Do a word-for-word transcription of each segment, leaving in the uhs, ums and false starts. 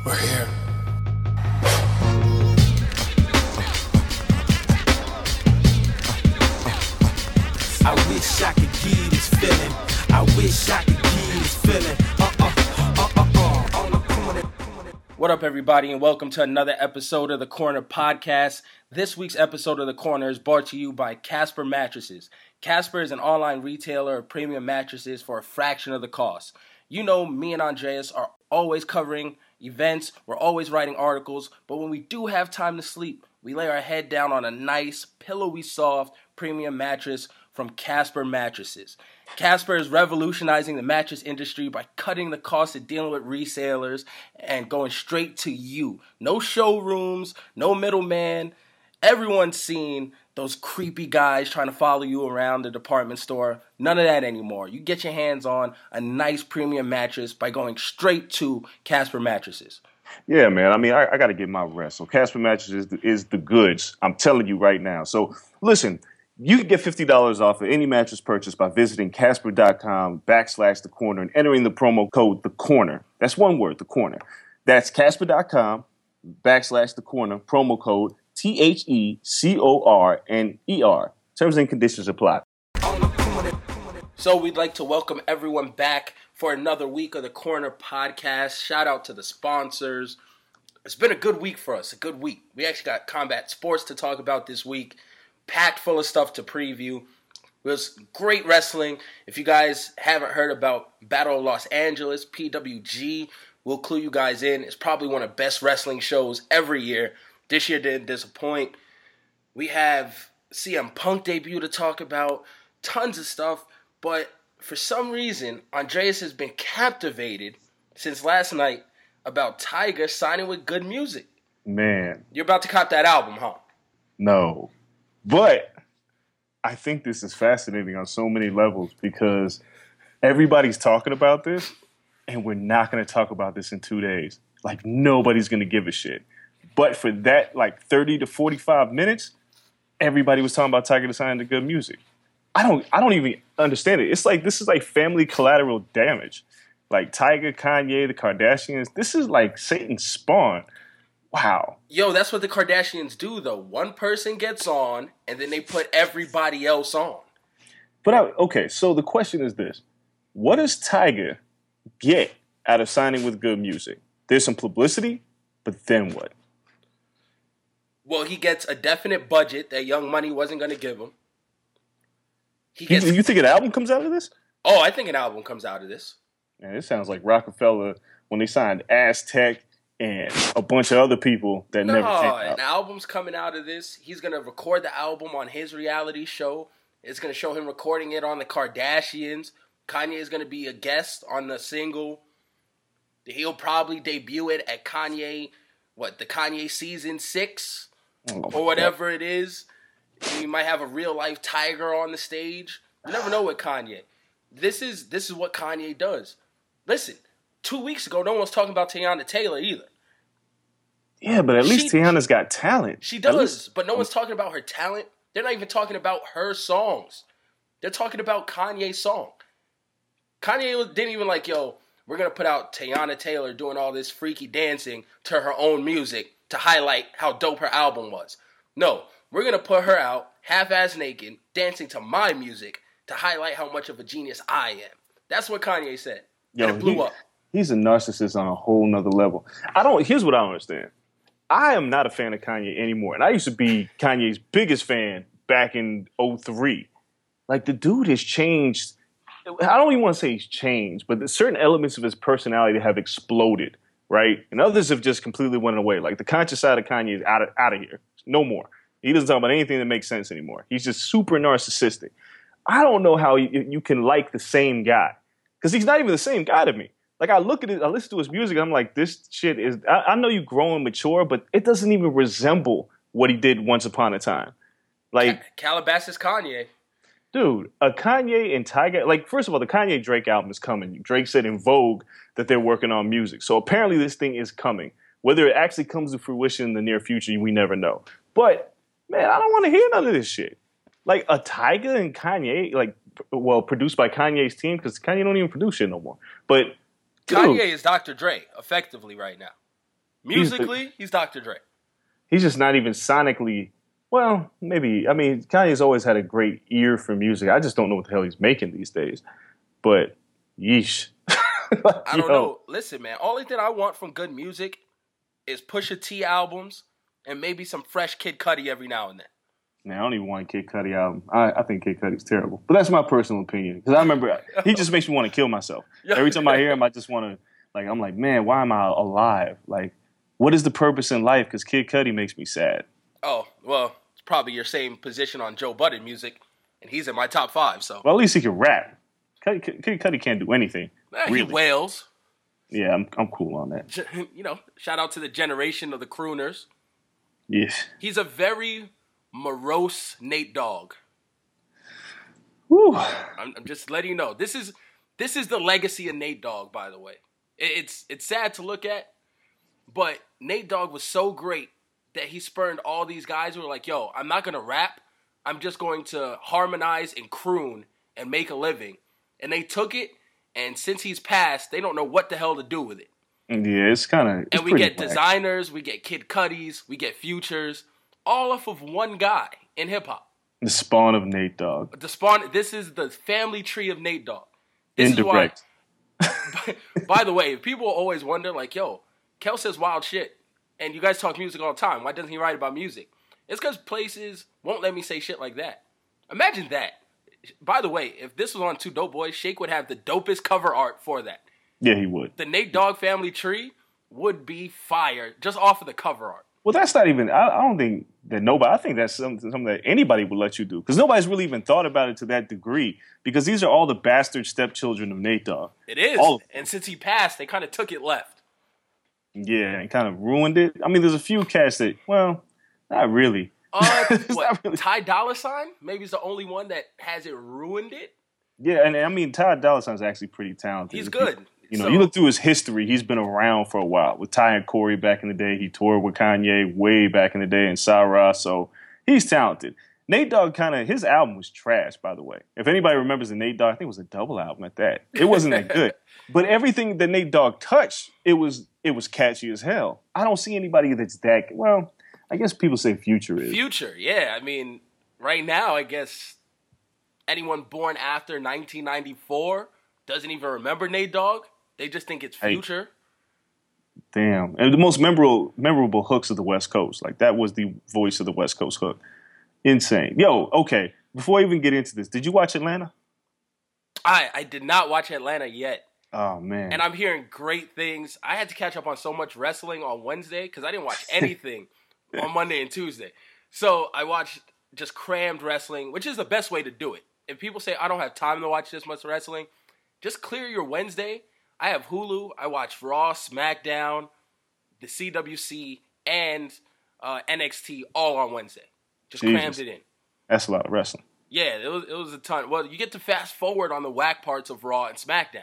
We're here. I wish I could give this feeling. I wish I could give this feeling. Uh uh uh uh uh. On the corner. What up, everybody, and welcome to another episode of the Corner Podcast. This week's episode of the Corner is brought to you by Casper Mattresses. Casper is an online retailer of premium mattresses for a fraction of the cost. You know, me and Andreas are always covering events, we're always writing articles, but when we do have time to sleep, we lay our head down on a nice, pillowy soft, premium mattress from Casper Mattresses. Casper is revolutionizing the mattress industry by cutting the cost of dealing with resellers and going straight to you. No showrooms, no middleman. Everyone's seen those creepy guys trying to follow you around the department store. None of that anymore. You get your hands on a nice premium mattress by going straight to Casper Mattresses. Yeah, man. I mean, I, I got to get my rest. So Casper Mattresses is the, is the goods. I'm telling you right now. So listen, you can get fifty dollars off of any mattress purchase by visiting Casper.com backslash the corner and entering the promo code the corner. That's one word, the corner. That's Casper.com backslash the corner, promo code T H E C O R N E R. Terms and conditions apply. So we'd like to welcome everyone back for another week of the Corner Podcast. Shout out to the sponsors. It's been a good week for us, a good week. We actually got combat sports to talk about this week, packed full of stuff to preview. It was great wrestling. If you guys haven't heard about Battle of Los Angeles, P W G, we'll clue you guys in. It's probably one of the best wrestling shows every year. This year didn't disappoint. We have C M Punk debut to talk about, tons of stuff, but for some reason, Andreas has been captivated since last night about Tyga signing with Good Music. Man. You're about to cop that album, huh? No. But I think this is fascinating on so many levels because everybody's talking about this, and we're not going to talk about this in two days. Like, nobody's going to give a shit. But for that, like, thirty to forty-five minutes, everybody was talking about Tyga to sign to Good Music. I don't I don't even understand it. It's like, this is like family collateral damage. Like, Tyga, Kanye, the Kardashians, this is like Satan's spawn. Wow. Yo, that's what the Kardashians do, though. One person gets on, and then they put everybody else on. But, I, okay, so the question is this. What does Tyga get out of signing with Good Music? There's some publicity, but then what? Well, he gets a definite budget that Young Money wasn't going to give him. He gets... you, you think an album comes out of this? Oh, I think an album comes out of this. Man, it sounds like Rockefeller when they signed Aztec and a bunch of other people that no, never came No, out. an album's coming out of this. He's going to record the album on his reality show. It's going to show him recording it on the Kardashians. Kanye is going to be a guest on the single. He'll probably debut it at Kanye, what, the Kanye season six? Oh, or whatever God. It is. You might have a real-life tiger on the stage. You never know with Kanye. This is this is what Kanye does. Listen, two weeks ago, no one was talking about Teyana Taylor either. Yeah, but at she, least Teyana's got talent. She does, least, but no one's talking about her talent. They're not even talking about her songs. They're talking about Kanye's song. Kanye didn't even like, yo, we're going to put out Teyana Taylor doing all this freaky dancing to her own music to highlight how dope her album was. No, we're going to put her out half-ass naked, dancing to my music to highlight how much of a genius I am. That's what Kanye said. Yo, and it blew he, up. He's a narcissist on a whole nother level. I don't. Here's what I don't understand. I am not a fan of Kanye anymore. And I used to be Kanye's biggest fan back in oh three. Like, the dude has changed. I don't even want to say he's changed, but there's certain elements of his personality have exploded. Right? And others have just completely went away. Like, the conscious side of Kanye is out of, out of here. No more. He doesn't talk about anything that makes sense anymore. He's just super narcissistic. I don't know how you, you can like the same guy. Because he's not even the same guy to me. Like, I look at it, I listen to his music, and I'm like, this shit is, I, I know you grow and mature, but it doesn't even resemble what he did once upon a time. Like, Calabasas Kanye. Dude, a Kanye and Tyga, like, first of all, the Kanye Drake album is coming. Drake said in Vogue that they're working on music. So apparently this thing is coming. Whether it actually comes to fruition in the near future, we never know. But, man, I don't want to hear none of this shit. Like, a Tyga and Kanye, like, well, produced by Kanye's team, because Kanye don't even produce shit no more. But, dude, Kanye is Doctor Dre, effectively, right now. Musically, he's, he's Doctor Dre. He's just not even sonically. Well, maybe. I mean, Kanye's always had a great ear for music. I just don't know what the hell he's making these days. But yeesh. Like, I don't yo. know. Listen, man. Only thing I want from good music is Pusha T albums and maybe some fresh Kid Cudi every now and then. Man, I don't even want a Kid Cudi album. I, I think Kid Cudi's terrible. But that's my personal opinion. Because I remember, he just makes me want to kill myself. Every time I hear him, I just want to, like, I'm like, man, why am I alive? Like, what is the purpose in life? Because Kid Cudi makes me sad. Oh, well, it's probably your same position on Joe Budden music, and he's in my top five, so. Well, at least he can rap. Kid Cudi can't do anything. Eh, really. He wails. Yeah, I'm I'm cool on that. You know, shout out to the generation of the crooners. Yes. He's a very morose Nate Dogg. Whew. I'm, I'm just letting you know. This is this is the legacy of Nate Dogg, by the way. It's it's sad to look at, but Nate Dogg was so great that he spurned all these guys who were like, yo, I'm not going to rap. I'm just going to harmonize and croon and make a living. And they took it, and since he's passed, they don't know what the hell to do with it. Yeah, it's kind of. And we get black. Designers, we get Kid Cudis, we get Futures, all off of one guy in hip hop. The spawn of Nate Dogg. The spawn. This is the family tree of Nate Dogg. This Indirect. Is why, by, by the way, people always wonder, like, yo, Kel says wild shit, and you guys talk music all the time. Why doesn't he write about music? It's because places won't let me say shit like that. Imagine that. By the way, if this was on Two Dope Boys, Shake would have the dopest cover art for that. Yeah, he would. The Nate Dogg family tree would be fire just off of the cover art. Well, that's not even, I, I don't think that nobody, I think that's something, something that anybody would let you do. Because nobody's really even thought about it to that degree. Because these are all the bastard stepchildren of Nate Dogg. It is. All and since he passed, they kind of took it left. Yeah, and kind of ruined it. I mean, there's a few cats that, well, not really. Uh, what, really. Ty Dolla Sign? Maybe he's the only one that hasn't ruined it. Yeah, and I mean, Ty Dolla Sign's actually pretty talented. He's good. You know, so, you look through his history, he's been around for a while. With Ty and Corey back in the day, he toured with Kanye way back in the day and Sarah, so he's talented. Nate Dogg kind of, his album was trash, by the way. If anybody remembers the Nate Dogg, I think it was a double album at that. It wasn't that good. But everything that Nate Dogg touched, it was it was catchy as hell. I don't see anybody that's that, well, I guess people say Future is. Future, yeah. I mean, right now, I guess anyone born after nineteen ninety-four doesn't even remember Nate Dogg. They just think it's Future. Hey, damn. And the most memorable memorable hooks of the West Coast. Like, that was the voice of the West Coast hook. Insane. Yo, okay. Before I even get into this, did you watch Atlanta? I, I did not watch Atlanta yet. Oh, man. And I'm hearing great things. I had to catch up on so much wrestling on Wednesday because I didn't watch anything on Monday and Tuesday. So I watched just crammed wrestling, which is the best way to do it. If people say, I don't have time to watch this much wrestling, just clear your Wednesday. I have Hulu. I watch Raw, SmackDown, the C W C, and uh, N X T all on Wednesday. Just Jesus. Crammed it in. That's a lot of wrestling. Yeah, it was, it was a ton. Well, you get to fast forward on the whack parts of Raw and SmackDown.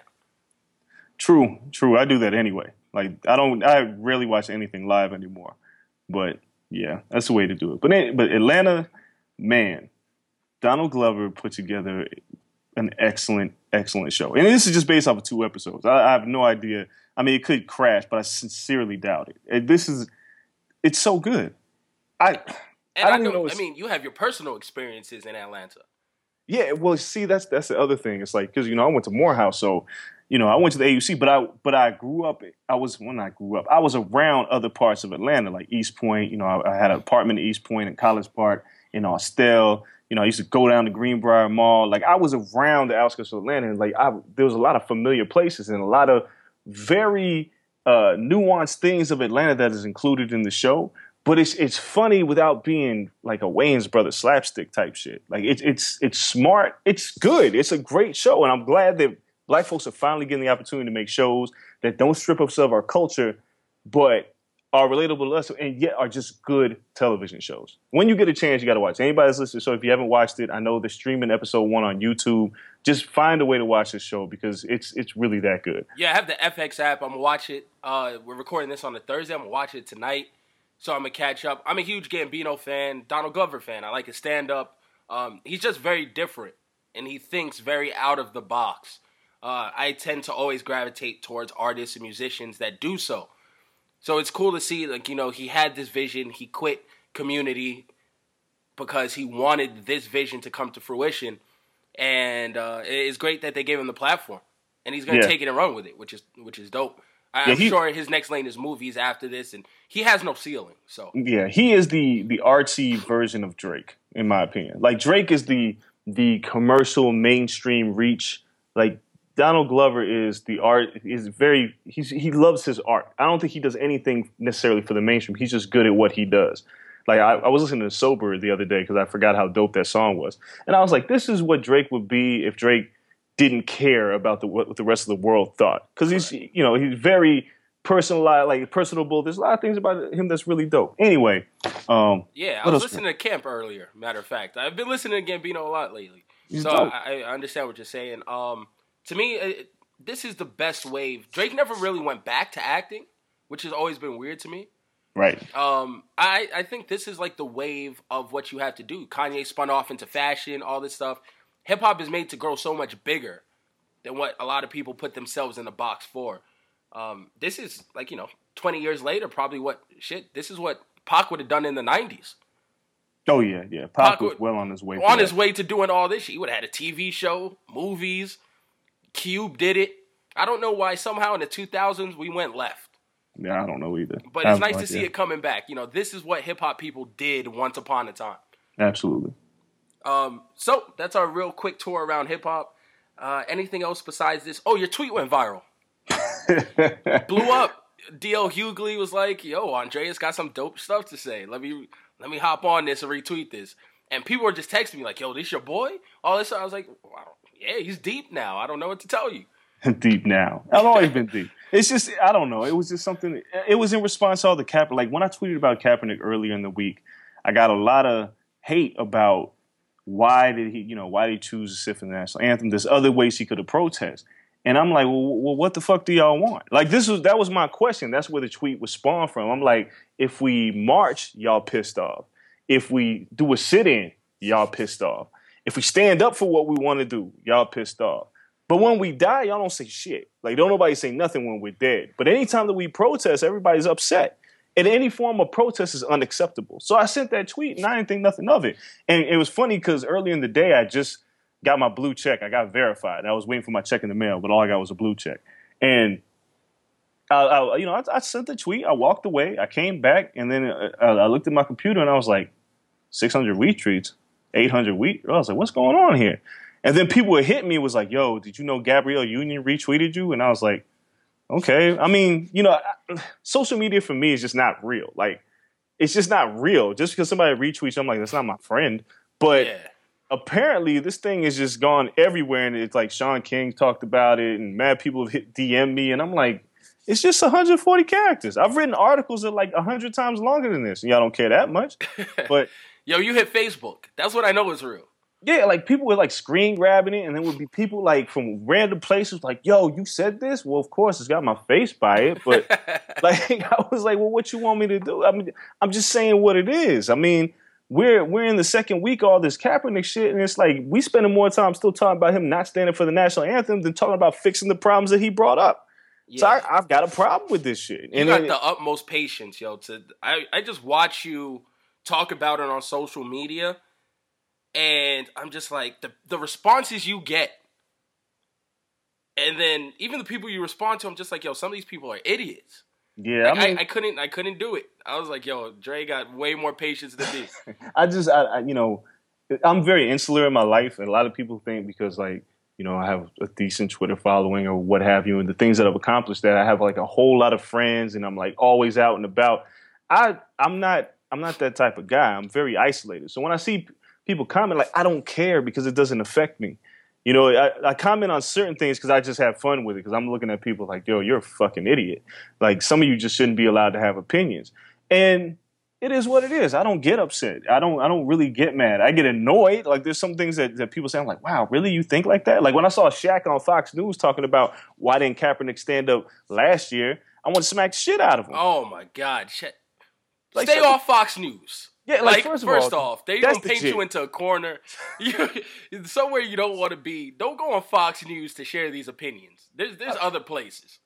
True, true. I do that anyway. Like, I don't, I rarely watch anything live anymore. But yeah, that's the way to do it. But but Atlanta, man, Donald Glover put together an excellent, excellent show. And this is just based off of two episodes. I, I have no idea. I mean, it could crash, but I sincerely doubt it. And this is, it's so good. I, and I, don't I, know, know I mean, you have your personal experiences in Atlanta. Yeah, well, see, that's that's the other thing. It's like, because, you know, I went to Morehouse, so, you know, I went to the A U C, but I but I grew up, I was, when I grew up, I was around other parts of Atlanta, like East Point. You know, I, I had an apartment in East Point and College Park in Austell. You know, I used to go down to Greenbrier Mall. Like, I was around the outskirts of Atlanta, and, like, I, there was a lot of familiar places and a lot of very uh, nuanced things of Atlanta that is included in the show. But it's it's funny without being like a Wayans Brothers slapstick type shit. Like, it's it's it's smart. It's good. It's a great show, and I'm glad that Black folks are finally getting the opportunity to make shows that don't strip us of our culture, but are relatable to us, and yet are just good television shows. When you get a chance, you got to watch. Anybody that's listening to the show, if you haven't watched it, I know they're streaming episode one on YouTube. Just find a way to watch this show because it's it's really that good. Yeah, I have the F X app. I'm gonna watch it. Uh, we're recording this on a Thursday. I'm gonna watch it tonight. So I'm going to catch up. I'm a huge Gambino fan, Donald Glover fan. I like his stand-up. Um, he's just very different, and he thinks very out of the box. Uh, I tend to always gravitate towards artists and musicians that do so. So it's cool to see, like, you know, he had this vision. He quit Community because he wanted this vision to come to fruition. And uh, it's great that they gave him the platform. And he's going to Yeah. take it and run with it, which is which is dope. I, Yeah, I'm he- sure his next lane is movies after this. And he has no ceiling. So Yeah, he is the the artsy version of Drake, in my opinion. Like Drake is the the commercial mainstream reach. Like Donald Glover is the art is very he's he loves his art. I don't think he does anything necessarily for the mainstream. He's just good at what he does. Like I, I was listening to Sober the other day because I forgot how dope that song was, and I was like, this is what Drake would be if Drake didn't care about the what the rest of the world thought. Because he's you know he's very personalized, like personable. There's a lot of things about him that's really dope. Anyway, um, yeah, I what was else? listening to Camp earlier. Matter of fact, I've been listening to Gambino a lot lately. He's so dope. I, I understand what you're saying. Um, to me, it, this is the best wave. Drake never really went back to acting, which has always been weird to me. Right. Um, I, I think this is like the wave of what you have to do. Kanye spun off into fashion, all this stuff. Hip hop is made to grow so much bigger than what a lot of people put themselves in the box for. Um, this is like, you know, twenty years later, probably what shit. This is what Pac would have done in the nineties. Oh yeah, yeah. Pac, Pac was would- well on his way. On for his that. way to doing all this shit. He would have had a T V show, movies. Cube did it. I don't know why somehow in the two thousands we went left. Yeah, I don't know either. But I it's have nice no to see idea. it coming back. You know, this is what hip hop people did once upon a time. Absolutely. Um, so that's our real quick tour around hip hop. Uh, anything else besides this? Oh, your tweet went viral. Blew up. D L Hughley was like, "Yo, Andreas got some dope stuff to say. Let me let me hop on this and retweet this." And people were just texting me like, "Yo, this your boy?" All this. I was like, wow, "Yeah, he's deep now. I don't know what to tell you." Deep now. I've always been deep. It's just I don't know. It was just something. It was in response to all the Kaepernick. Like when I tweeted about Kaepernick earlier in the week, I got a lot of hate about why did he, you know, why did he choose to sit for the national anthem? There's other ways he could have protested. And I'm like, well, well, what the fuck do y'all want? Like this was that was my question. That's where the tweet was spawned from. I'm like, if we march, y'all pissed off. If we do a sit-in, y'all pissed off. If we stand up for what we want to do, y'all pissed off. But when we die, y'all don't say shit. Like, don't nobody say nothing when we're dead. But anytime that we protest, everybody's upset. And any form of protest is unacceptable. So I sent that tweet, and I didn't think nothing of it. And it was funny because earlier in the day, I just got my blue check. I got verified. I was waiting for my check in the mail, but all I got was a blue check. And, I, I, you know, I, I sent the tweet. I walked away. I came back, and then I, I looked at my computer, and I was like, six hundred retweets, eight hundred tweets. I was like, what's going on here? And then people would hit me, was like, yo, did you know Gabrielle Union retweeted you? And I was like, okay. I mean, you know, I, social media for me is just not real. Like, it's just not real. Just because somebody retweets you, I'm like, that's not my friend. But Yeah. apparently this thing has just gone everywhere. And it's like Sean King talked about it and mad people have hit D M me. And I'm like, it's just one hundred forty characters. I've written articles that are like one hundred times longer than this. And y'all don't care that much. But Yo, you hit Facebook. That's what I know is real. yeah, like people were like screen grabbing it, and then would be people like from random places like, yo, you said this? Well, of course, it's got my face by it. But like I was like, well, what you want me to do? I mean, I'm just saying what it is. I mean, we're we're in the second week of all this Kaepernick shit, and it's like we spending more time still talking about him not standing for the national anthem than talking about fixing the problems that he brought up. Yeah. So I, I've got a problem with this shit. You And got it- the utmost patience, yo. To I, I just watch you talk about it on social media, and I'm just like the the responses you get, and then even the people you respond to, I'm just like, yo, some of these people are idiots. yeah, Like, I mean, I, I couldn't I couldn't do it. I was like, yo, Dre got way more patience than me. I just, I, I, you know, I'm very insular in my life, and a lot of people think because, like, you know, I have a decent Twitter following or what have you, and the things that I've accomplished, that I have like a whole lot of friends, and I'm like always out and about. I, I'm not, I'm not that type of guy. I'm very isolated. So when I see p- people comment, like, I don't care because it doesn't affect me. You know, I, I comment on certain things because I just have fun with it. Because I'm looking at people like, yo, you're a fucking idiot. Like, some of you just shouldn't be allowed to have opinions. And it is what it is. I don't get upset. I don't I don't really get mad. I get annoyed. Like, there's some things that, that people say, I'm like, wow, really? You think like that? Like, when I saw Shaq on Fox News talking about why didn't Kaepernick stand up last year, I want to smack the shit out of him. Oh my God, shit. Like, Stay so- off Fox News. Yeah, like, first of all, off, they that's gonna paint legit. you into a corner. You, somewhere you don't want to be. Don't go on Fox News to share these opinions. There's there's other places.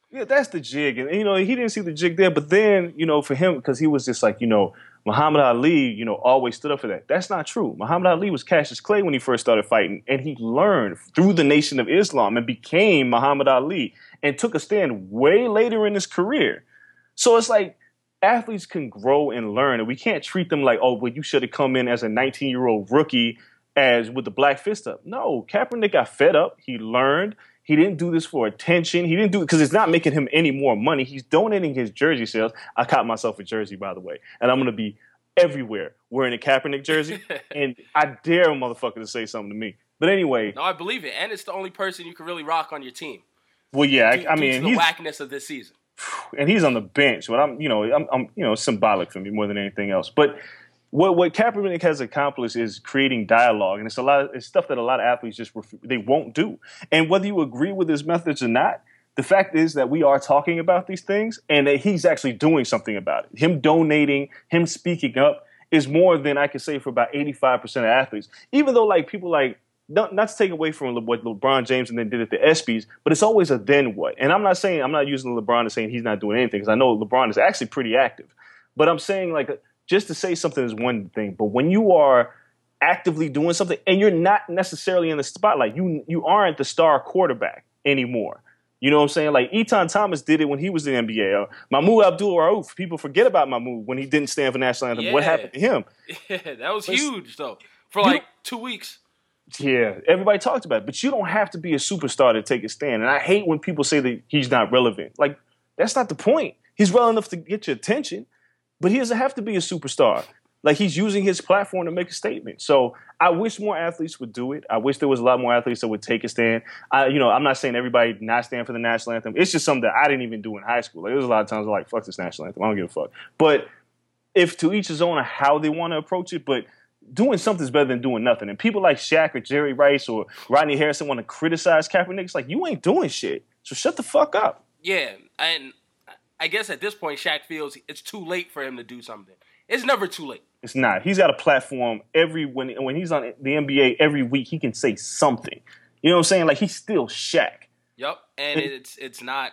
Yeah, that's the jig. And, you know, he didn't see the jig there. But then, you know, for him, because he was just like, you know, Muhammad Ali, you know, always stood up for that. That's not true. Muhammad Ali was Cassius Clay when he first started fighting. And he learned through the Nation of Islam and became Muhammad Ali and took a stand way later in his career. So it's like athletes can grow and learn. And we can't treat them like, oh, well, you should have come in as a nineteen-year-old rookie as with the black fist up. No, Kaepernick got fed up. He learned. He didn't do this for attention. He didn't do it because it's not making him any more money. He's donating his jersey sales. I caught myself a jersey, by the way, and I'm going to be everywhere wearing a Kaepernick jersey. And I dare a motherfucker to say something to me. But anyway. No, I believe it. And it's the only person you can really rock on your team. Well, yeah, due, I, I mean. Due to the he's, whackness of this season. And he's on the bench. But I'm, you know, I'm, I'm, you know, symbolic for me more than anything else. But What what Kaepernick has accomplished is creating dialogue, and it's a lot. Of, it's stuff that a lot of athletes just ref- they won't do. And whether you agree with his methods or not, the fact is that we are talking about these things, and that he's actually doing something about it. Him donating, him speaking up, is more than I could say for about eighty-five percent of athletes. Even though like people like not, not to take away from Le- what LeBron James and then did at the ESPYs, but it's always a then what. And I'm not saying I'm not using LeBron to saying he's not doing anything because I know LeBron is actually pretty active. But I'm saying like. A, Just to say something is one thing, but when you are actively doing something and you're not necessarily in the spotlight, you you aren't the star quarterback anymore. You know what I'm saying? Like Etan Thomas did it when he was in the N B A. Uh, Mahmoud Abdul-Rauf, people forget about Mahmoud when he didn't stand for national anthem. Yeah. What happened to him? Yeah, that was but huge though for like two weeks. Yeah, everybody talked about it, but you don't have to be a superstar to take a stand. And I hate when people say that he's not relevant. Like that's not the point. He's relevant enough to get your attention. But he doesn't have to be a superstar. Like, he's using his platform to make a statement. So I wish more athletes would do it. I wish there was a lot more athletes that would take a stand. I, you know, I'm not saying everybody not stand for the national anthem. It's just something that I didn't even do in high school. Like, there was a lot of times I'm like, fuck this national anthem. I don't give a fuck. But if to each his own on how they want to approach it, but doing something's better than doing nothing. And people like Shaq or Jerry Rice or Rodney Harrison want to criticize Kaepernick. It's like, you ain't doing shit. So shut the fuck up. Yeah, and I guess at this point, Shaq feels it's too late for him to do something. It's never too late. It's not. He's got a platform every when when he's on the N B A every week. He can say something. You know what I'm saying? Like he's still Shaq. Yep, and it's it's not.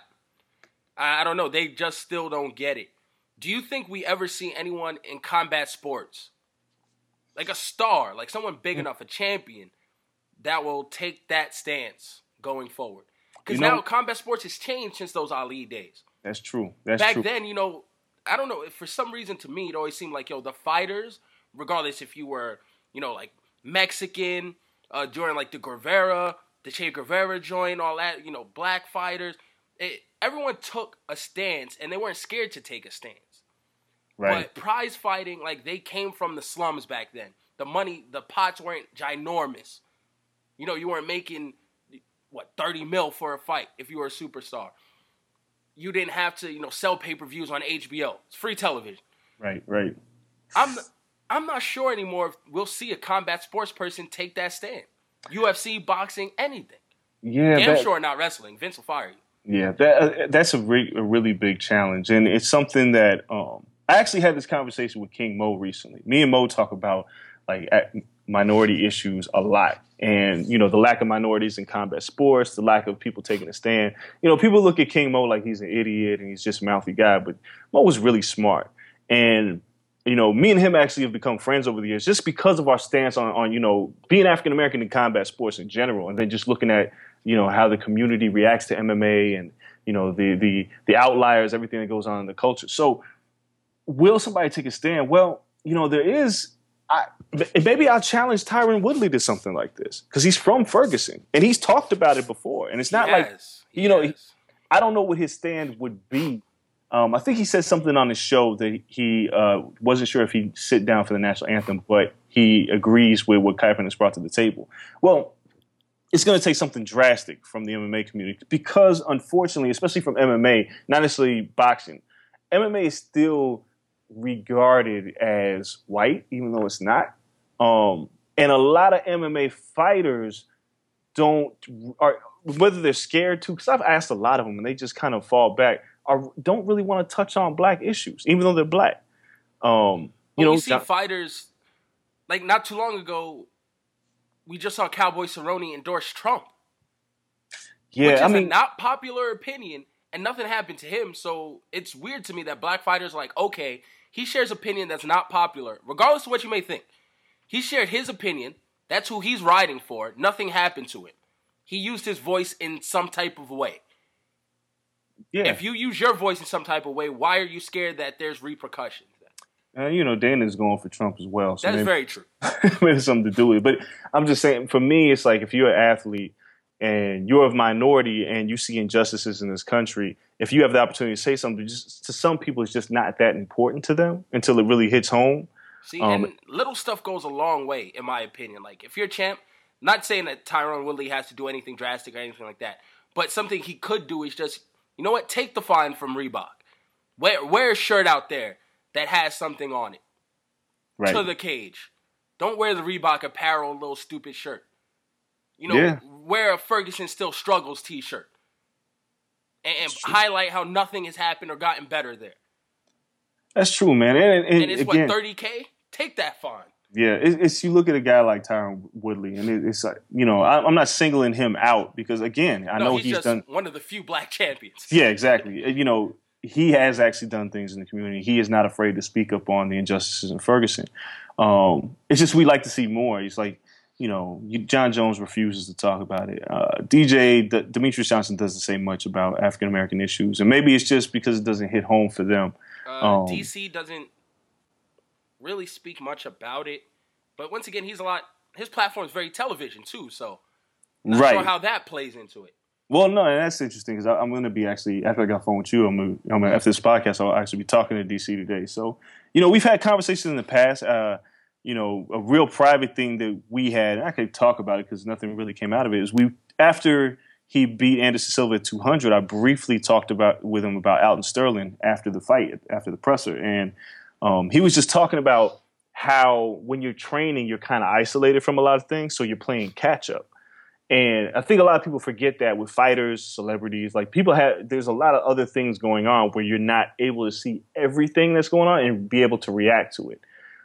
I don't know. They just still don't get it. Do you think we ever see anyone in combat sports, like a star, like someone big enough, a champion, that will take that stance going forward? Because you know, now combat sports has changed since those Ali days. That's true. That's Back true. then, you know, I don't know. For some reason, to me, it always seemed like, yo, the fighters, regardless if you were, you know, like Mexican uh, during like the Guevara, the Che Guevara joint, all that, you know, black fighters, it, everyone took a stance and they weren't scared to take a stance. Right. But prize fighting, like they came from the slums back then. The money, the pots weren't ginormous. You know, you weren't making, what, thirty mil for a fight if you were a superstar. You didn't have to, you know, sell pay-per-views on H B O. It's free television. Right, right. I'm I'm not sure anymore if we'll see a combat sports person take that stand. U F C, boxing, anything. Yeah, Damn that, sure not wrestling. Vince will fire you. Yeah, that uh, that's a, re- a really big challenge, and it's something that um, I actually had this conversation with King Mo recently. Me and Mo talk about like minority issues a lot. And, you know, the lack of minorities in combat sports, the lack of people taking a stand. You know, people look at King Mo like he's an idiot and he's just a mouthy guy, but Mo was really smart. And, you know, me and him actually have become friends over the years just because of our stance on, on you know, being African-American in combat sports in general, and then just looking at, you know, how the community reacts to M M A and, you know, the the the outliers, everything that goes on in the culture. So will somebody take a stand? Well, you know, there is I, maybe I'll challenge Tyron Woodley to something like this because he's from Ferguson and he's talked about it before. And it's not yes, like, you know, he, I don't know what his stand would be. Um, I think he said something on his show that he uh, wasn't sure if he'd sit down for the national anthem, but he agrees with what Kaepernick's brought to the table. Well, it's going to take something drastic from the M M A community because, unfortunately, especially from M M A, not necessarily boxing, M M A is still regarded as white, even though it's not. Um, and a lot of M M A fighters don't, are, whether they're scared to, because I've asked a lot of them and they just kind of fall back, are, don't really want to touch on black issues, even though they're black. Um, you well, know, you see John, fighters, like not too long ago, we just saw Cowboy Cerrone endorse Trump. Yeah, which is I mean, a not popular opinion. and nothing happened to him. So it's weird to me that black fighters are like, okay, he shares opinion that's not popular, regardless of what you may think. He shared his opinion. That's who he's riding for. Nothing happened to him. He used his voice in some type of way. Yeah. If you use your voice in some type of way, why are you scared that there's repercussions? Uh, you know, Dana's going for Trump as well. So That's maybe, very true. Maybe something to do with it. But I'm just saying, for me, it's like if you're an athlete and you're of minority and you see injustices in this country, if you have the opportunity to say something, just to some people, it's just not that important to them until it really hits home. See, um, and little stuff goes a long way, in my opinion. Like, if you're a champ, not saying that Tyron Woodley has to do anything drastic or anything like that, but something he could do is just, you know what, take the fine from Reebok. Wear, wear a shirt out there that has something on it. Right. To the cage. Don't wear the Reebok apparel little stupid shirt. You know, yeah. Wear a Ferguson Still Struggles t-shirt. And, and highlight how nothing has happened or gotten better there. That's true, man. And, and, and it's again, what, thirty K? Take that fine. Yeah, it's, it's you look at a guy like Tyron Woodley, and it, it's like, you know, I, I'm not singling him out because, again, I no, know he's, he's just done one of the few black champions. Yeah, exactly. You know, he has actually done things in the community. He is not afraid to speak up on the injustices in Ferguson. Um, it's just we like to see more. It's like, you know, you, John Jones refuses to talk about it. Uh, D J D- Demetrius Johnson doesn't say much about African American issues, and maybe it's just because it doesn't hit home for them. Uh, um, D C doesn't really speak much about it, but once again, he's a lot. His platform is very television too, so I'm not right. sure how that plays into it. Well, no, and that's interesting because I'm going to be actually, after I got off the phone with you, I'm going to, I'm gonna, after this podcast, I'll actually be talking to D C today. So, you know, we've had conversations in the past, uh, you know, a real private thing that we had, and I could talk about it because nothing really came out of it, is we, after he beat Anderson Silva at two hundred, I briefly talked about with him about Alton Sterling after the fight, after the presser. And um, he was just talking about how when you're training, you're kind of isolated from a lot of things, so you're playing catch up. And I think a lot of people forget that with fighters, celebrities, like people have, there's a lot of other things going on where you're not able to see everything that's going on and be able to react to it.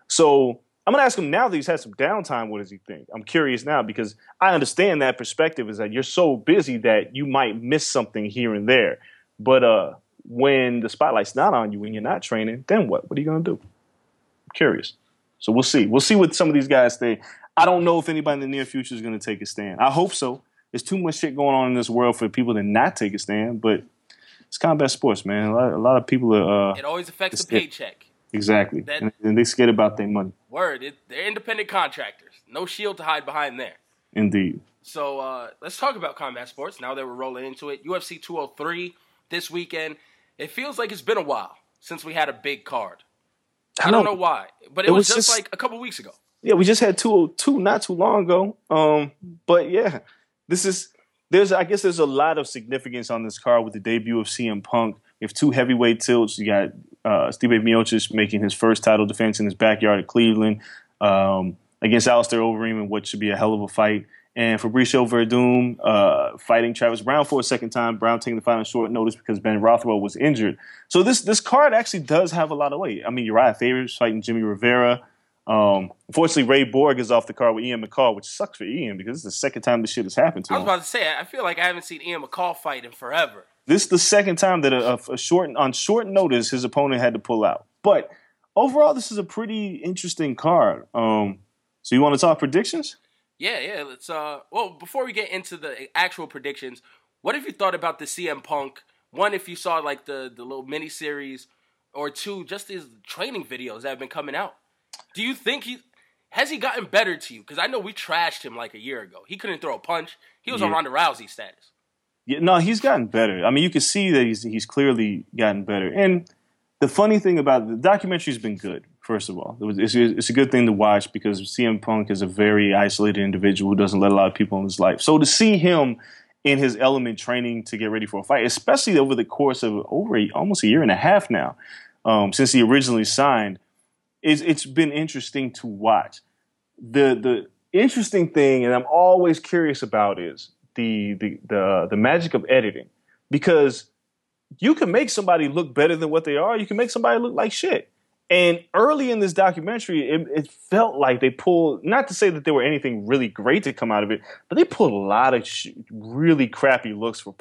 So I'm going to ask him now that he's had some downtime, what does he think? I'm curious now because I understand that perspective is that you're so busy that you might miss something here and there. But uh, when the spotlight's not on you and you're not training, then what? What are you going to do? I'm curious. So we'll see. We'll see what some of these guys think. I don't know if anybody in the near future is going to take a stand. I hope so. There's too much shit going on in this world for people to not take a stand, but it's combat sports, man. A lot, a lot of people are... Uh, it always affects the paycheck. Exactly. That, and, and they scared about their money. Word. It, they're independent contractors. No shield to hide behind there. Indeed. So uh, let's talk about combat sports now that we're rolling into it. U F C two oh three this weekend. It feels like it's been a while since we had a big card. I, I don't know why, but it, it was, was just, just like a couple weeks ago. Yeah, we just had two oh two not too long ago. Um, but yeah, this is there's I guess there's a lot of significance on this card with the debut of C M Punk. You have two heavyweight tilts. You got uh, Stipe Miocic making his first title defense in his backyard at Cleveland um, against Alistair Overeem in what should be a hell of a fight. And Fabricio Verdum uh, fighting Travis Brown for a second time. Brown taking the fight on short notice because Ben Rothwell was injured. So this this card actually does have a lot of weight. I mean, Uriah Faber's fighting Jimmy Rivera. Um, unfortunately, Ray Borg is off the card with Ian McCall, which sucks for Ian because this is the second time this shit has happened to him. I was about to say, I feel like I haven't seen Ian McCall fight in forever. This is the second time that a, a short on short notice his opponent had to pull out. But overall, this is a pretty interesting card. Um, so you want to talk predictions? Yeah, yeah. Let's. Uh, well, before we get into the actual predictions, what have you thought about the C M Punk? One, if you saw like the the little mini series, or two, just his training videos that have been coming out. Do you think he has he gotten better to you? Because I know we trashed him like a year ago. He couldn't throw a punch. He was yeah. on Ronda Rousey status. Yeah, no, he's gotten better. I mean, you can see that he's he's clearly gotten better. And the funny thing about the documentary's been good. First of all, it was, it's, it's a good thing to watch because C M Punk is a very isolated individual who doesn't let a lot of people in his life. So to see him in his element training to get ready for a fight, especially over the course of over a, almost a year and a half now, um, since he originally signed. It's, it's been interesting to watch. The the interesting thing, and I'm always curious about, is the the the, the magic of editing. Because you can make somebody look better than what they are. You can make somebody look like shit. And early in this documentary, it, it felt like they pulled, not to say that there were anything really great to come out of it, but they pulled a lot of sh- really crappy looks for Punk.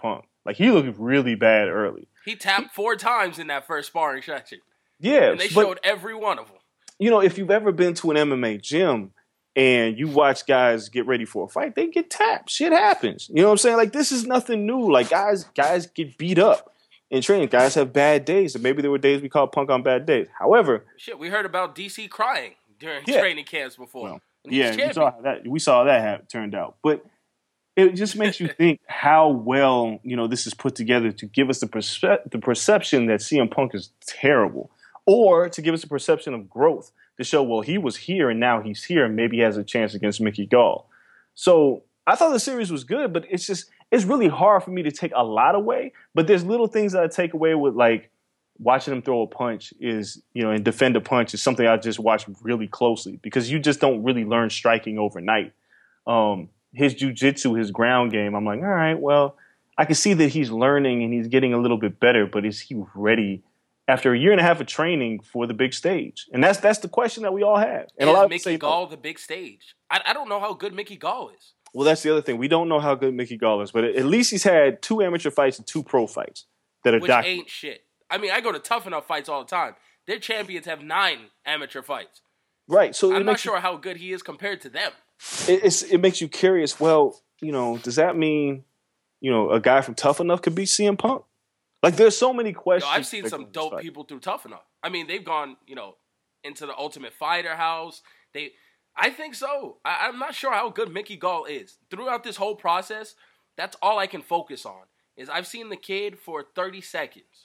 Like, he looked really bad early. He tapped four times in that first sparring session. Yeah. And they but, showed every one of them. You know, if you've ever been to an M M A gym and you watch guys get ready for a fight, they get tapped. Shit happens. You know what I'm saying? Like, this is nothing new. Like, guys guys get beat up in training. Guys have bad days. And maybe there were days we called Punk on bad days. However. Shit, we heard about D C crying during yeah. training camps before. Well, yeah, we saw how that, we saw how that have turned out. But it just makes you think how well, you know, this is put together to give us the, perce- the perception that C M Punk is terrible. Or to give us a perception of growth. To show, well, he was here and now he's here and maybe he has a chance against Mickey Gall. So I thought the series was good, but it's just, it's really hard for me to take a lot away. But there's little things that I take away with, like, watching him throw a punch is, you know, and defend a punch is something I just watch really closely because you just don't really learn striking overnight. Um, his jiu-jitsu, his ground game, I'm like, all right, well, I can see that he's learning and he's getting a little bit better, but is he ready after a year and a half of training for the big stage? And that's that's the question that we all have. And is a lot of Mickey say, Gall the big stage? I, I don't know how good Mickey Gall is. Well, that's the other thing. We don't know how good Mickey Gall is, but at least he's had two amateur fights and two pro fights that are Which documented. ain't shit. I mean, I go to Tough Enough fights all the time. Their champions have nine amateur fights. Right. So I'm not you, sure how good he is compared to them. It, it's, it makes you curious. Well, you know, does that mean, you know, a guy from Tough Enough could beat C M Punk? Like, there's so many questions. Yo, I've seen some dope fight. people through Tough Enough. I mean, they've gone, you know, into the Ultimate Fighter house. They, I think so. I, I'm not sure how good Mickey Gall is. Throughout this whole process, that's all I can focus on, is I've seen the kid for thirty seconds.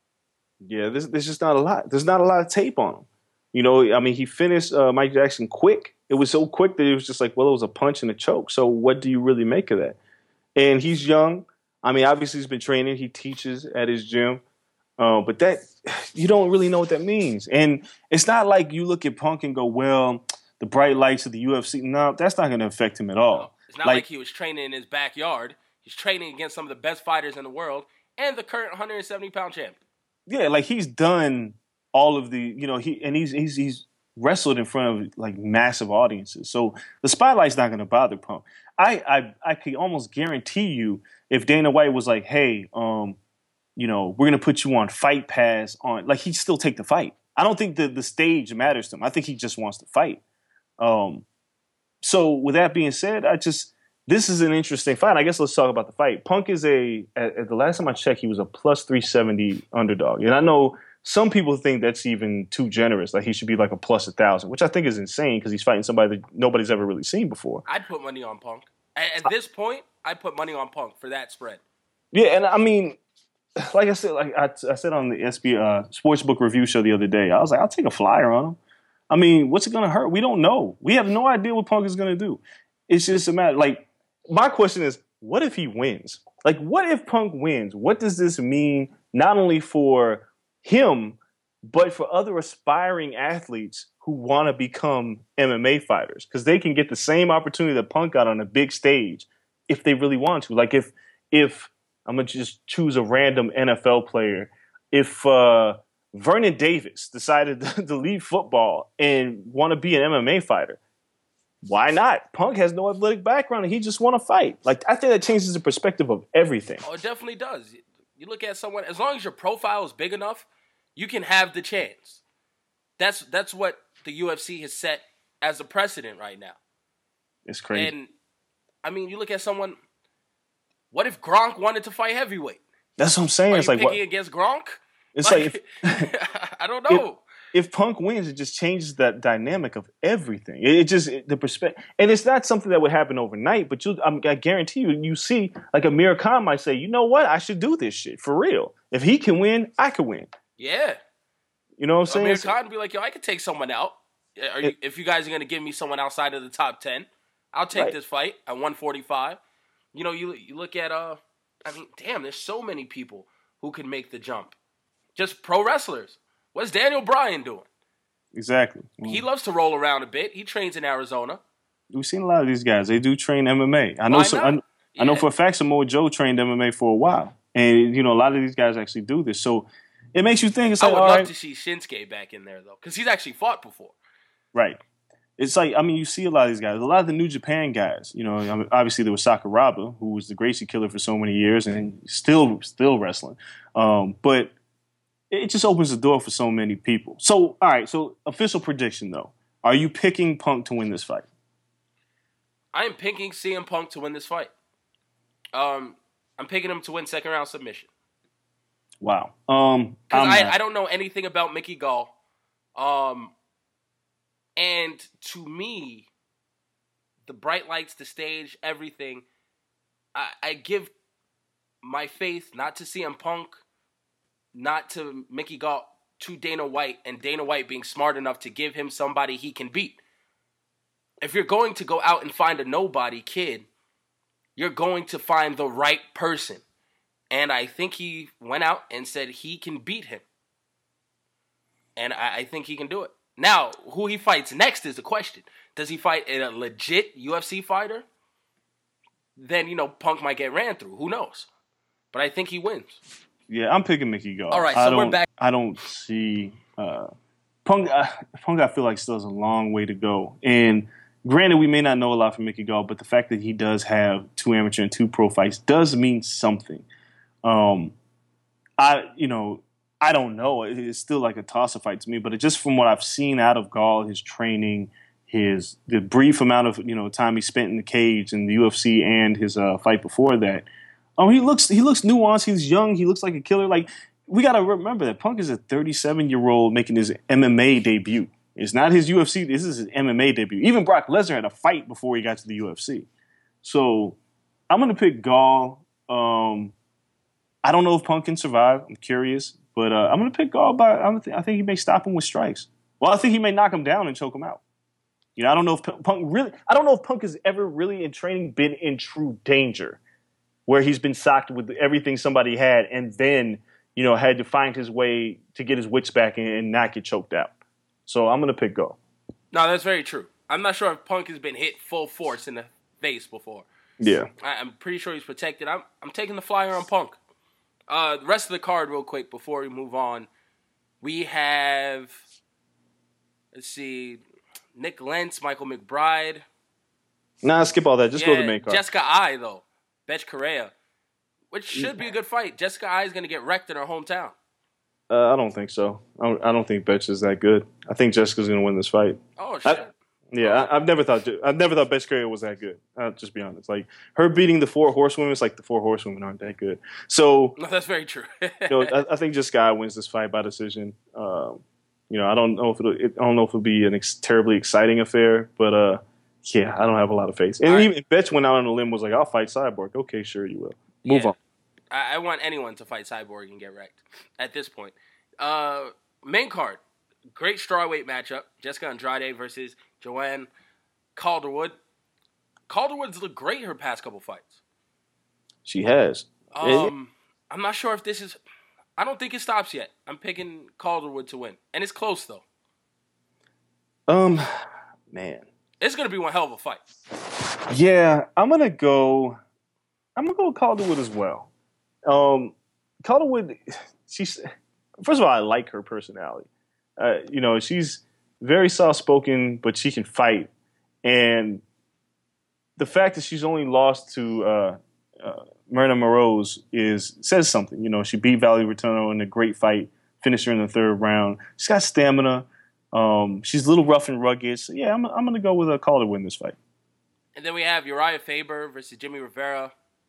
Yeah, there's, there's just not a lot. There's not a lot of tape on him. You know, I mean, he finished uh, Mike Jackson quick. It was so quick that it was just like, well, it was a punch and a choke. So what do you really make of that? And he's young. I mean, obviously he's been training. He teaches at his gym. Uh, but that, you don't really know what that means. And it's not like you look at Punk and go, well, the bright lights of the U F C. No, that's not going to affect him at all. No, it's not like, like he was training in his backyard. He's training against some of the best fighters in the world and the current one hundred seventy pound champion. Yeah, like he's done all of the, you know, he and he's he's he's wrestled in front of like massive audiences. So the spotlight's not going to bother Punk. I I I can almost guarantee you if Dana White was like, hey, um, you know, we're going to put you on Fight Pass on, like, he'd still take the fight. I don't think the the stage matters to him. I think he just wants to fight. Um, so with that being said, I just, this is an interesting fight. I guess let's talk about the fight. Punk is a, at, at the last time I checked, he was a plus three seventy underdog. And I know some people think that's even too generous. Like he should be like a plus a thousand, which I think is insane because he's fighting somebody that nobody's ever really seen before. I'd put money on Punk. At, at this point, I'd put money on Punk for that spread. Yeah, and I mean, like I said, like I, I said on the S B uh, Sportsbook Review show the other day, I was like, I'll take a flyer on him. I mean, what's it going to hurt? We don't know. We have no idea what Punk is going to do. It's just a matter. Like, my question is, what if he wins? Like, what if Punk wins? What does this mean not only for him, but for other aspiring athletes who want to become M M A fighters? Because they can get the same opportunity that Punk got on a big stage if they really want to. Like, if, if I'm going to just choose a random N F L player, if uh, Vernon Davis decided to leave football and want to be an M M A fighter, why not? Punk has no athletic background and he just want to fight. Like, I think that changes the perspective of everything. Oh, it definitely does. You look at someone, as long as your profile is big enough, you can have the chance. That's that's what the U F C has set as a precedent right now. It's crazy. And, I mean, you look at someone, what if Gronk wanted to fight heavyweight? That's what I'm saying. Are it's you like picking what? against Gronk? It's like, like if, I don't know. If, if Punk wins, it just changes that dynamic of everything. It, it just it, the perspective, and it's not something that would happen overnight. But you, I'm, I guarantee you, you see, like Amir Khan might say, you know what, I should do this shit for real. If he can win, I can win. Yeah, you know what I'm saying? Amir Khan would be like, yo, I could take someone out. Are you, it, if you guys are gonna give me someone outside of the top ten, I'll take right. this fight at one forty-five. You know, you you look at uh, I mean, damn, there's so many people who can make the jump. Just pro wrestlers. What's Daniel Bryan doing? Exactly. Mm. He loves to roll around a bit. He trains in Arizona. We've seen a lot of these guys. They do train M M A. I know. Some, I, yeah. I know for a fact Samoa Joe trained M M A for a while, and you know a lot of these guys actually do this. So it makes you think. It's like, I would all love right. to see Shinsuke back in there though, because he's actually fought before. Right. It's like, I mean, you see a lot of these guys, a lot of the New Japan guys. You know, I mean, obviously there was Sakuraba, who was the Gracie Killer for so many years and still still wrestling. Um, but it just opens the door for so many people. So, all right, so official prediction, though. Are you picking Punk to win this fight? I am picking C M Punk to win this fight. Um, I'm picking him to win second round submission. Wow. Um, Because I, I don't know anything about Mickey Gall. Um, and to me, the bright lights, the stage, everything, I, I give my faith not to C M Punk, not to Mickey Gall, to Dana White, and Dana White being smart enough to give him somebody he can beat. If you're going to go out and find a nobody kid, you're going to find the right person. And I think he went out and said he can beat him. And I, I think he can do it. Now, who he fights next is the question. Does he fight a legit U F C fighter? Then, you know, Punk might get ran through. Who knows? But I think he wins. Yeah, I'm picking Mickey Gall. All right, I so we're back. I don't see uh, Punk. Uh, Punk, I feel like still has a long way to go. And granted, we may not know a lot from Mickey Gall, but the fact that he does have two amateur and two pro fights does mean something. Um, I, you know, I don't know. It's still like a toss-up fight to me, but it just from what I've seen out of Gall, his training, his the brief amount of you know time he spent in the cage in the U F C and his uh, fight before that. Oh, he looks he looks nuanced. He's young. He looks like a killer. Like we got to remember that Punk is a thirty-seven year old making his M M A debut. It's not his U F C. This is his M M A debut. Even Brock Lesnar had a fight before he got to the U F C. So I'm gonna pick Gall. Um, I don't know if Punk can survive. I'm curious, but uh, I'm gonna pick Gall. By I, th- I think he may stop him with strikes. Well, I think he may knock him down and choke him out. You know, I don't know if Punk really. I don't know if Punk has ever really in training been in true danger, where he's been socked with everything somebody had, and then you know had to find his way to get his wits back and, and not get choked out. So I'm gonna pick Gall. No, that's very true. I'm not sure if Punk has been hit full force in the face before. Yeah, I, I'm pretty sure he's protected. I'm I'm taking the flyer on Punk. Uh, the rest of the card, real quick, before we move on, we have, let's see, Nick Lentz, Michael McBride. Nah, skip all that. Just yeah, go to the main card. Jessica Ai, though. Betch Correa. Which should be a good fight. Jessica Ai is going to get wrecked in her hometown. Uh, I don't think so. I don't, I don't think Betch is that good. I think Jessica's going to win this fight. Oh, shit. I, yeah, I, I've never thought I've never thought Betch Correa was that good. I'll just be honest. Like her beating the four horsewomen, it's like the four horsewomen aren't that good. So no, that's very true. you know, I, I think Jessica Ai wins this fight by decision. Um, you know, I don't know if it'll, it, I don't know if it'll be an ex- terribly exciting affair, but uh, yeah, I don't have a lot of faith. And All even right. if Betch went out on a limb, was like, "I'll fight Cyborg." Okay, sure, you will. Move Yeah. on. I, I want anyone to fight Cyborg and get wrecked at this point. Uh, main card, great strawweight matchup: Jessica Andrade versus Joanne Calderwood. Calderwood's looked great her past couple fights. She has. Um, I'm not sure if this is. I don't think it stops yet. I'm picking Calderwood to win, and it's close though. Um, man. It's gonna be one hell of a fight. Yeah, I'm gonna go. I'm gonna go with Calderwood as well. Um, Calderwood, she's first of all, I like her personality. Uh, you know, she's very soft spoken, but she can fight. And the fact that she's only lost to uh, uh, Myrna Moroz is says something. You know, she beat Valerie Retono in a great fight, finished her in the third round. She's got stamina. Um, she's a little rough and rugged. So yeah, I'm, I'm going to go with a Calderwood in this fight. And then we have Uriah Faber versus Jimmy Rivera.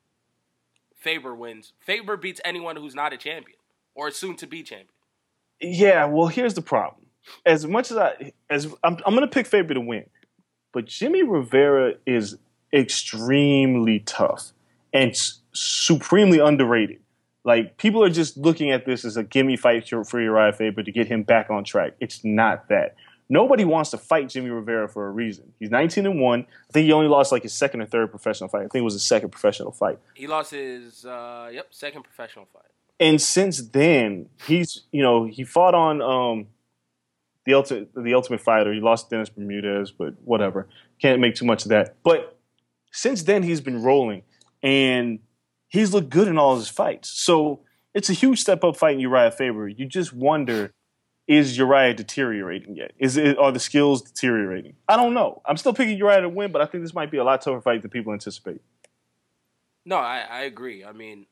Faber wins. Faber beats anyone who's not a champion or soon to be champion. Yeah, well, here's the problem. As much as I, as I'm, I'm going to pick Faber to win, but Jimmy Rivera is extremely tough and s- supremely underrated. Like, people are just looking at this as a gimme fight for Uriah Faber to get him back on track. It's not that. Nobody wants to fight Jimmy Rivera for a reason. He's nineteen and one. I think he only lost like his second or third professional fight. I think it was his second professional fight. He lost his, uh, yep, second professional fight. And since then, he's, you know, he fought on um, the ultimate, the Ultimate Fighter. He lost Dennis Bermudez, but whatever. Can't make too much of that. But since then, he's been rolling, and he's looked good in all of his fights. So it's a huge step up fighting Uriah Faber. You just wonder, is Uriah deteriorating yet? Is it, are the skills deteriorating? I don't know. I'm still picking Uriah to win, but I think this might be a lot tougher fight than people anticipate. No, I, I agree. I mean,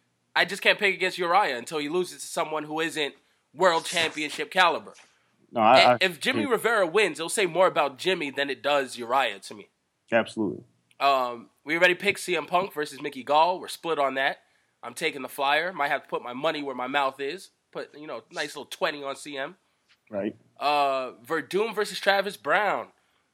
I just can't pick against Uriah until he loses to someone who isn't world championship caliber. No, I, I, if Jimmy I, Rivera wins, it'll say more about Jimmy than it does Uriah to me. Absolutely. Um, we already picked C M Punk versus Mickey Gall. We're split on that. I'm taking the flyer. Might have to put my money where my mouth is. Put, you know, nice little twenty on C M. Right. Uh, Verdum versus Travis Brown.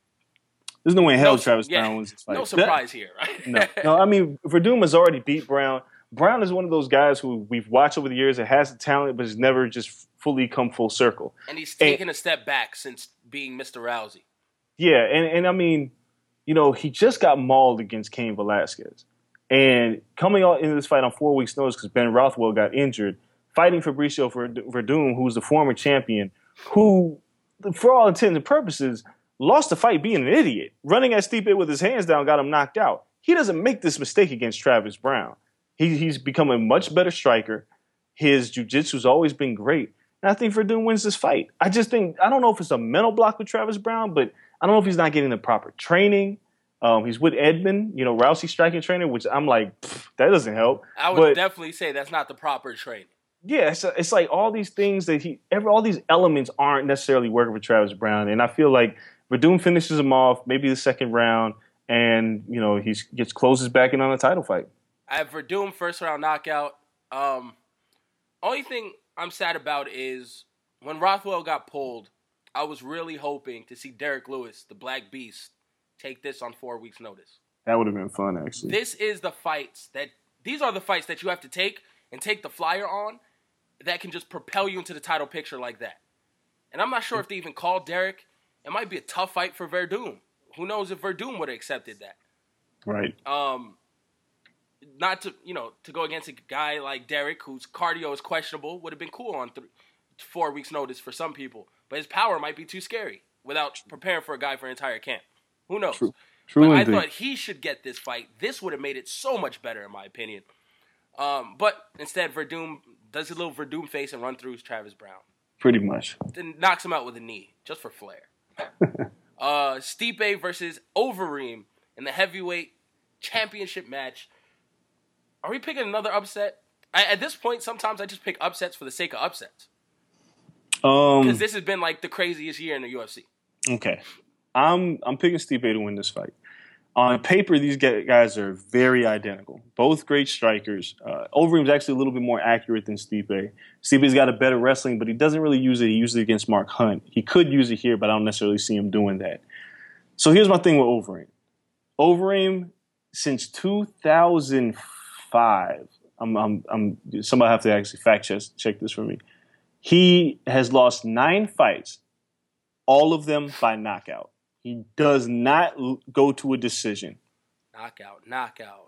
There's no way in hell no, Travis yeah, Brown wins this fight. No surprise that, here, right? no, no. I mean, Verdum has already beat Brown. Brown is one of those guys who we've watched over the years that has the talent, but has never just fully come full circle. And he's taken and, a step back since being Mister Rousey. Yeah, and, and I mean, you know, he just got mauled against Cain Velasquez. And coming out into this fight on four weeks' notice because Ben Rothwell got injured, fighting Fabricio Verdum, who's the former champion, who, for all intents and purposes, lost the fight being an idiot. Running at Stipe with his hands down got him knocked out. He doesn't make this mistake against Travis Brown. He, he's become a much better striker. His jiu-jitsu's always been great. And I think Verdum wins this fight. I just think, I don't know if it's a mental block with Travis Brown, but I don't know if he's not getting the proper training. Um, he's with Edmond, you know, Rousey striking trainer, which I'm like, that doesn't help. I would but, definitely say that's not the proper training. Yeah, it's, it's like all these things that he, every, all these elements aren't necessarily working for Travis Brown. And I feel like Verdum finishes him off, maybe the second round, and, you know, he gets closes back in on a title fight. I have Verdum first round knockout. Um, only thing I'm sad about is when Rothwell got pulled, I was really hoping to see Derek Lewis, the Black Beast, take this on four weeks' notice. That would have been fun, actually. This is the fights that these are the fights that you have to take and take the flyer on that can just propel you into the title picture like that. And I'm not sure if they even called Derek. It might be a tough fight for Verdum. Who knows if Verdum would have accepted that? Right. Um, not to you know to go against a guy like Derek, whose cardio is questionable, would have been cool on three, four weeks' notice for some people. But his power might be too scary without preparing for a guy for an entire camp. Who knows? True. True but indeed. I thought he should get this fight. This would have made it so much better, in my opinion. Um, but instead, Verdum does a little Verdum face and run through Travis Brown. Pretty much. Then knocks him out with a knee, just for flair. uh, Stipe versus Overeem in the heavyweight championship match. Are we picking another upset? I, at this point, sometimes I just pick upsets for the sake of upsets. Um, Because this has been like the craziest year in the U F C. Okay. I'm I'm picking Stipe to win this fight. On paper, these guys are very identical. Both great strikers. Uh, Overeem's actually a little bit more accurate than Stipe. Stipe's got a better wrestling, but he doesn't really use it. He uses it against Mark Hunt. He could use it here, but I don't necessarily see him doing that. So here's my thing with Overeem. Overeem, since two thousand five, I'm, I'm, I'm, somebody have to actually fact check, check this for me. He has lost nine fights, all of them by knockout. He does not go to a decision. Knockout, knockout.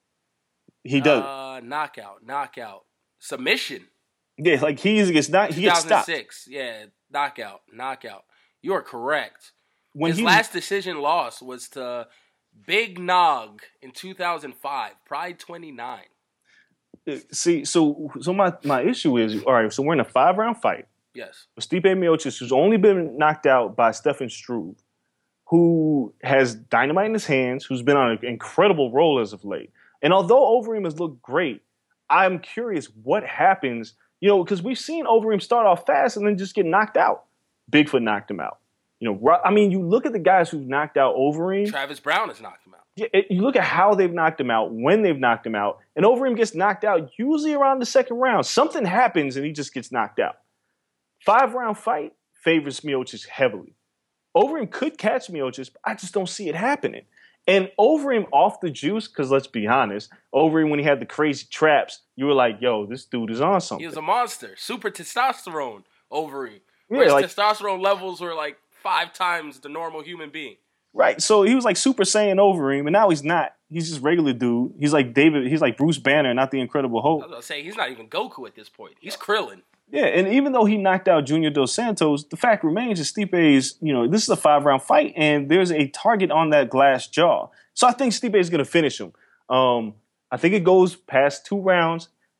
He does. Uh, knockout, knockout. Submission. Yeah, like he gets not. He gets stopped. two thousand six, yeah, knockout, knockout. You are correct. When His last decision loss was to Big Nog in two thousand five, Pride twenty-nine. See, so so my, my issue is, all right, so we're in a five-round fight. Yes. With Stipe Miocic, who's only been knocked out by Stefan Struve, who has dynamite in his hands, who's been on an incredible roll as of late. And although Overeem has looked great, I'm curious what happens, you know, because we've seen Overeem start off fast and then just get knocked out. Bigfoot knocked him out. You know, I mean, you look at the guys who've knocked out Overeem. Travis Brown has knocked him out. Yeah, it, you look at how they've knocked him out, when they've knocked him out, and Overeem gets knocked out usually around the second round. Something happens and he just gets knocked out. Five-round fight favors Miocic heavily. Overeem could catch Miocic, but I just don't see it happening. And Overeem off the juice, because let's be honest, Overeem, when he had the crazy traps, you were like, yo, this dude is on something. He was a monster. Super testosterone, Overeem. Yeah, Where his like, testosterone levels were like five times the normal human being. Right. So he was like Super Saiyan Overeem, and now he's not. He's just regular dude. He's like David. He's like Bruce Banner, not the Incredible Hulk. I was going to say, he's not even Goku at this point. He's Krillin. Yeah, and even though he knocked out Junior Dos Santos, the fact remains that Stipe is, you know, this is a five-round fight, and there's a target on that glass jaw. So I think Stipe is going to finish him. Um, I think it goes past two rounds,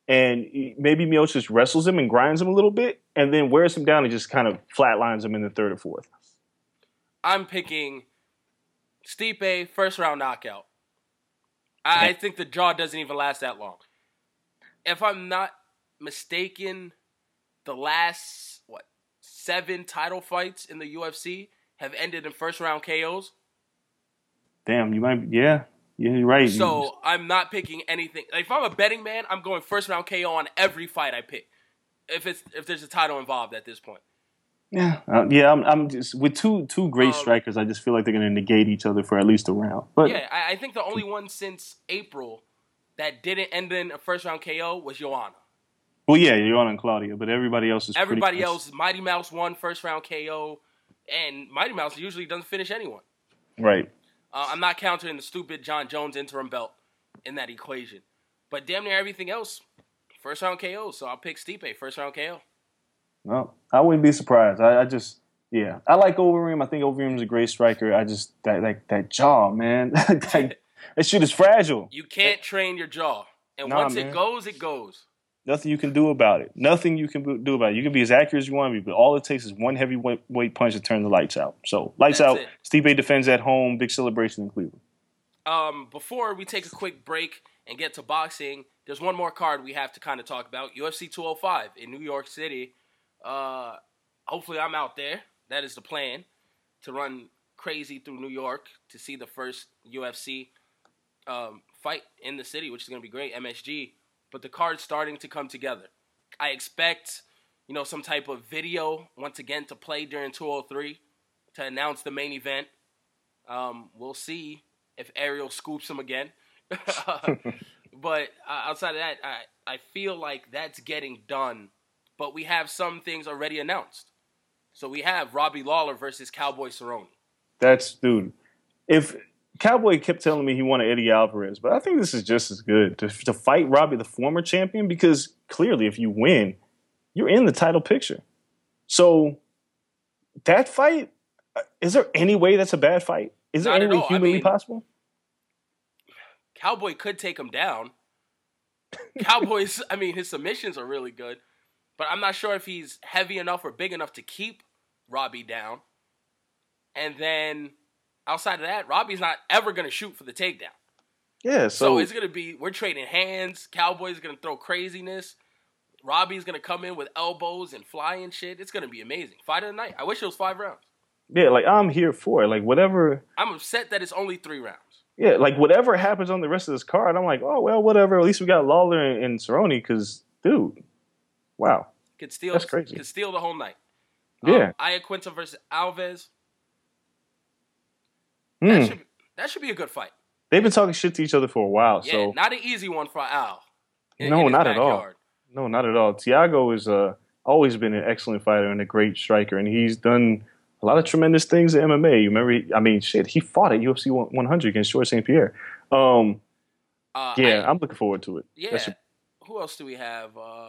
and maybe Miocic wrestles him and grinds him a little bit, and then wears him down and just kind of flatlines him in the third or fourth. I'm picking Stipe first round knockout. I, I think the draw doesn't even last that long. If I'm not mistaken, the last what seven title fights in the U F C have ended in first round K Os. Damn, you might, yeah, yeah, you're right. So I'm not picking anything. Like, if I'm a betting man, I'm going first round K O on every fight I pick. If it's if there's a title involved at this point. Yeah, uh, yeah. I'm, I'm just with two two great Um, strikers. I just feel like they're going to negate each other for at least a round. But yeah, I, I think the only one since April that didn't end in a first round K O was Joanna. Well, yeah, Joanna and Claudia, but everybody else is Everybody pretty else, Mighty Mouse won first round K O, and Mighty Mouse usually doesn't finish anyone. right. Uh, I'm not counting the stupid John Jones interim belt in that equation. But damn near everything else, first round K O. So I'll pick Stipe, first round K O. Well, I wouldn't be surprised. I, I just, yeah, I like Overeem. I think Overeem's a great striker. I just that like that jaw, man. that, that shit is fragile. You can't train your jaw. And Nah, once man. it goes, it goes. Nothing you can do about it. Nothing you can do about it. You can be as accurate as you want to be, but all it takes is one heavy weight, weight punch to turn the lights out. So, lights That's out. it. Stipe defends at home. Big celebration in Cleveland. Um, before we take a quick break and get to boxing, there's one more card we have to kind of talk about. U F C two oh five in New York City. Uh, hopefully I'm out there. That is the plan, to run crazy through New York to see the first U F C um, fight in the city, which is going to be great, M S G. But the card's starting to come together. I expect, you know, some type of video, once again, to play during two oh three to announce the main event. Um, we'll see if Ariel scoops him again. But uh, outside of that, I, I feel like that's getting done. But we have some things already announced. So we have Robbie Lawler versus Cowboy Cerrone. That's, dude, if Cowboy kept telling me he wanted Eddie Alvarez, but I think this is just as good to, to fight Robbie, the former champion, because clearly if you win, you're in the title picture. So that fight, is there any way that's a bad fight? Is there Not any at way all. I humanly mean- possible? Cowboy could take him down. Cowboys, I mean, his submissions are really good. But I'm not sure if he's heavy enough or big enough to keep Robbie down. And then outside of that, Robbie's not ever going to shoot for the takedown. Yeah, So, so, it's going to be, we're trading hands. Cowboy's going to throw craziness. Robbie's going to come in with elbows and flying shit. It's going to be amazing. Fight of the night. I wish it was five rounds. yeah, like I'm here for it. Like whatever, I'm upset that it's only three rounds. yeah, like whatever happens on the rest of this card, I'm like, oh, well, whatever. At least we got Lawler and, and Cerrone because, dude, wow. Could steal, That's crazy. Could steal the whole night. Yeah. Um, Iaquinta versus Alves. Hmm. That, should, that should be a good fight. They've been talking shit to each other for a while, Yeah, so not an easy one for Al. in- No, in his not at all. backyard. no, not at all. Tiago is uh, always been an excellent fighter and a great striker, and he's done a lot of tremendous things in M M A. You remember? He, I mean, shit, he fought at U F C one hundred against George Saint Pierre. Um, Uh, yeah, I- I'm looking forward to it. yeah. That should- Who else do we have? Uh,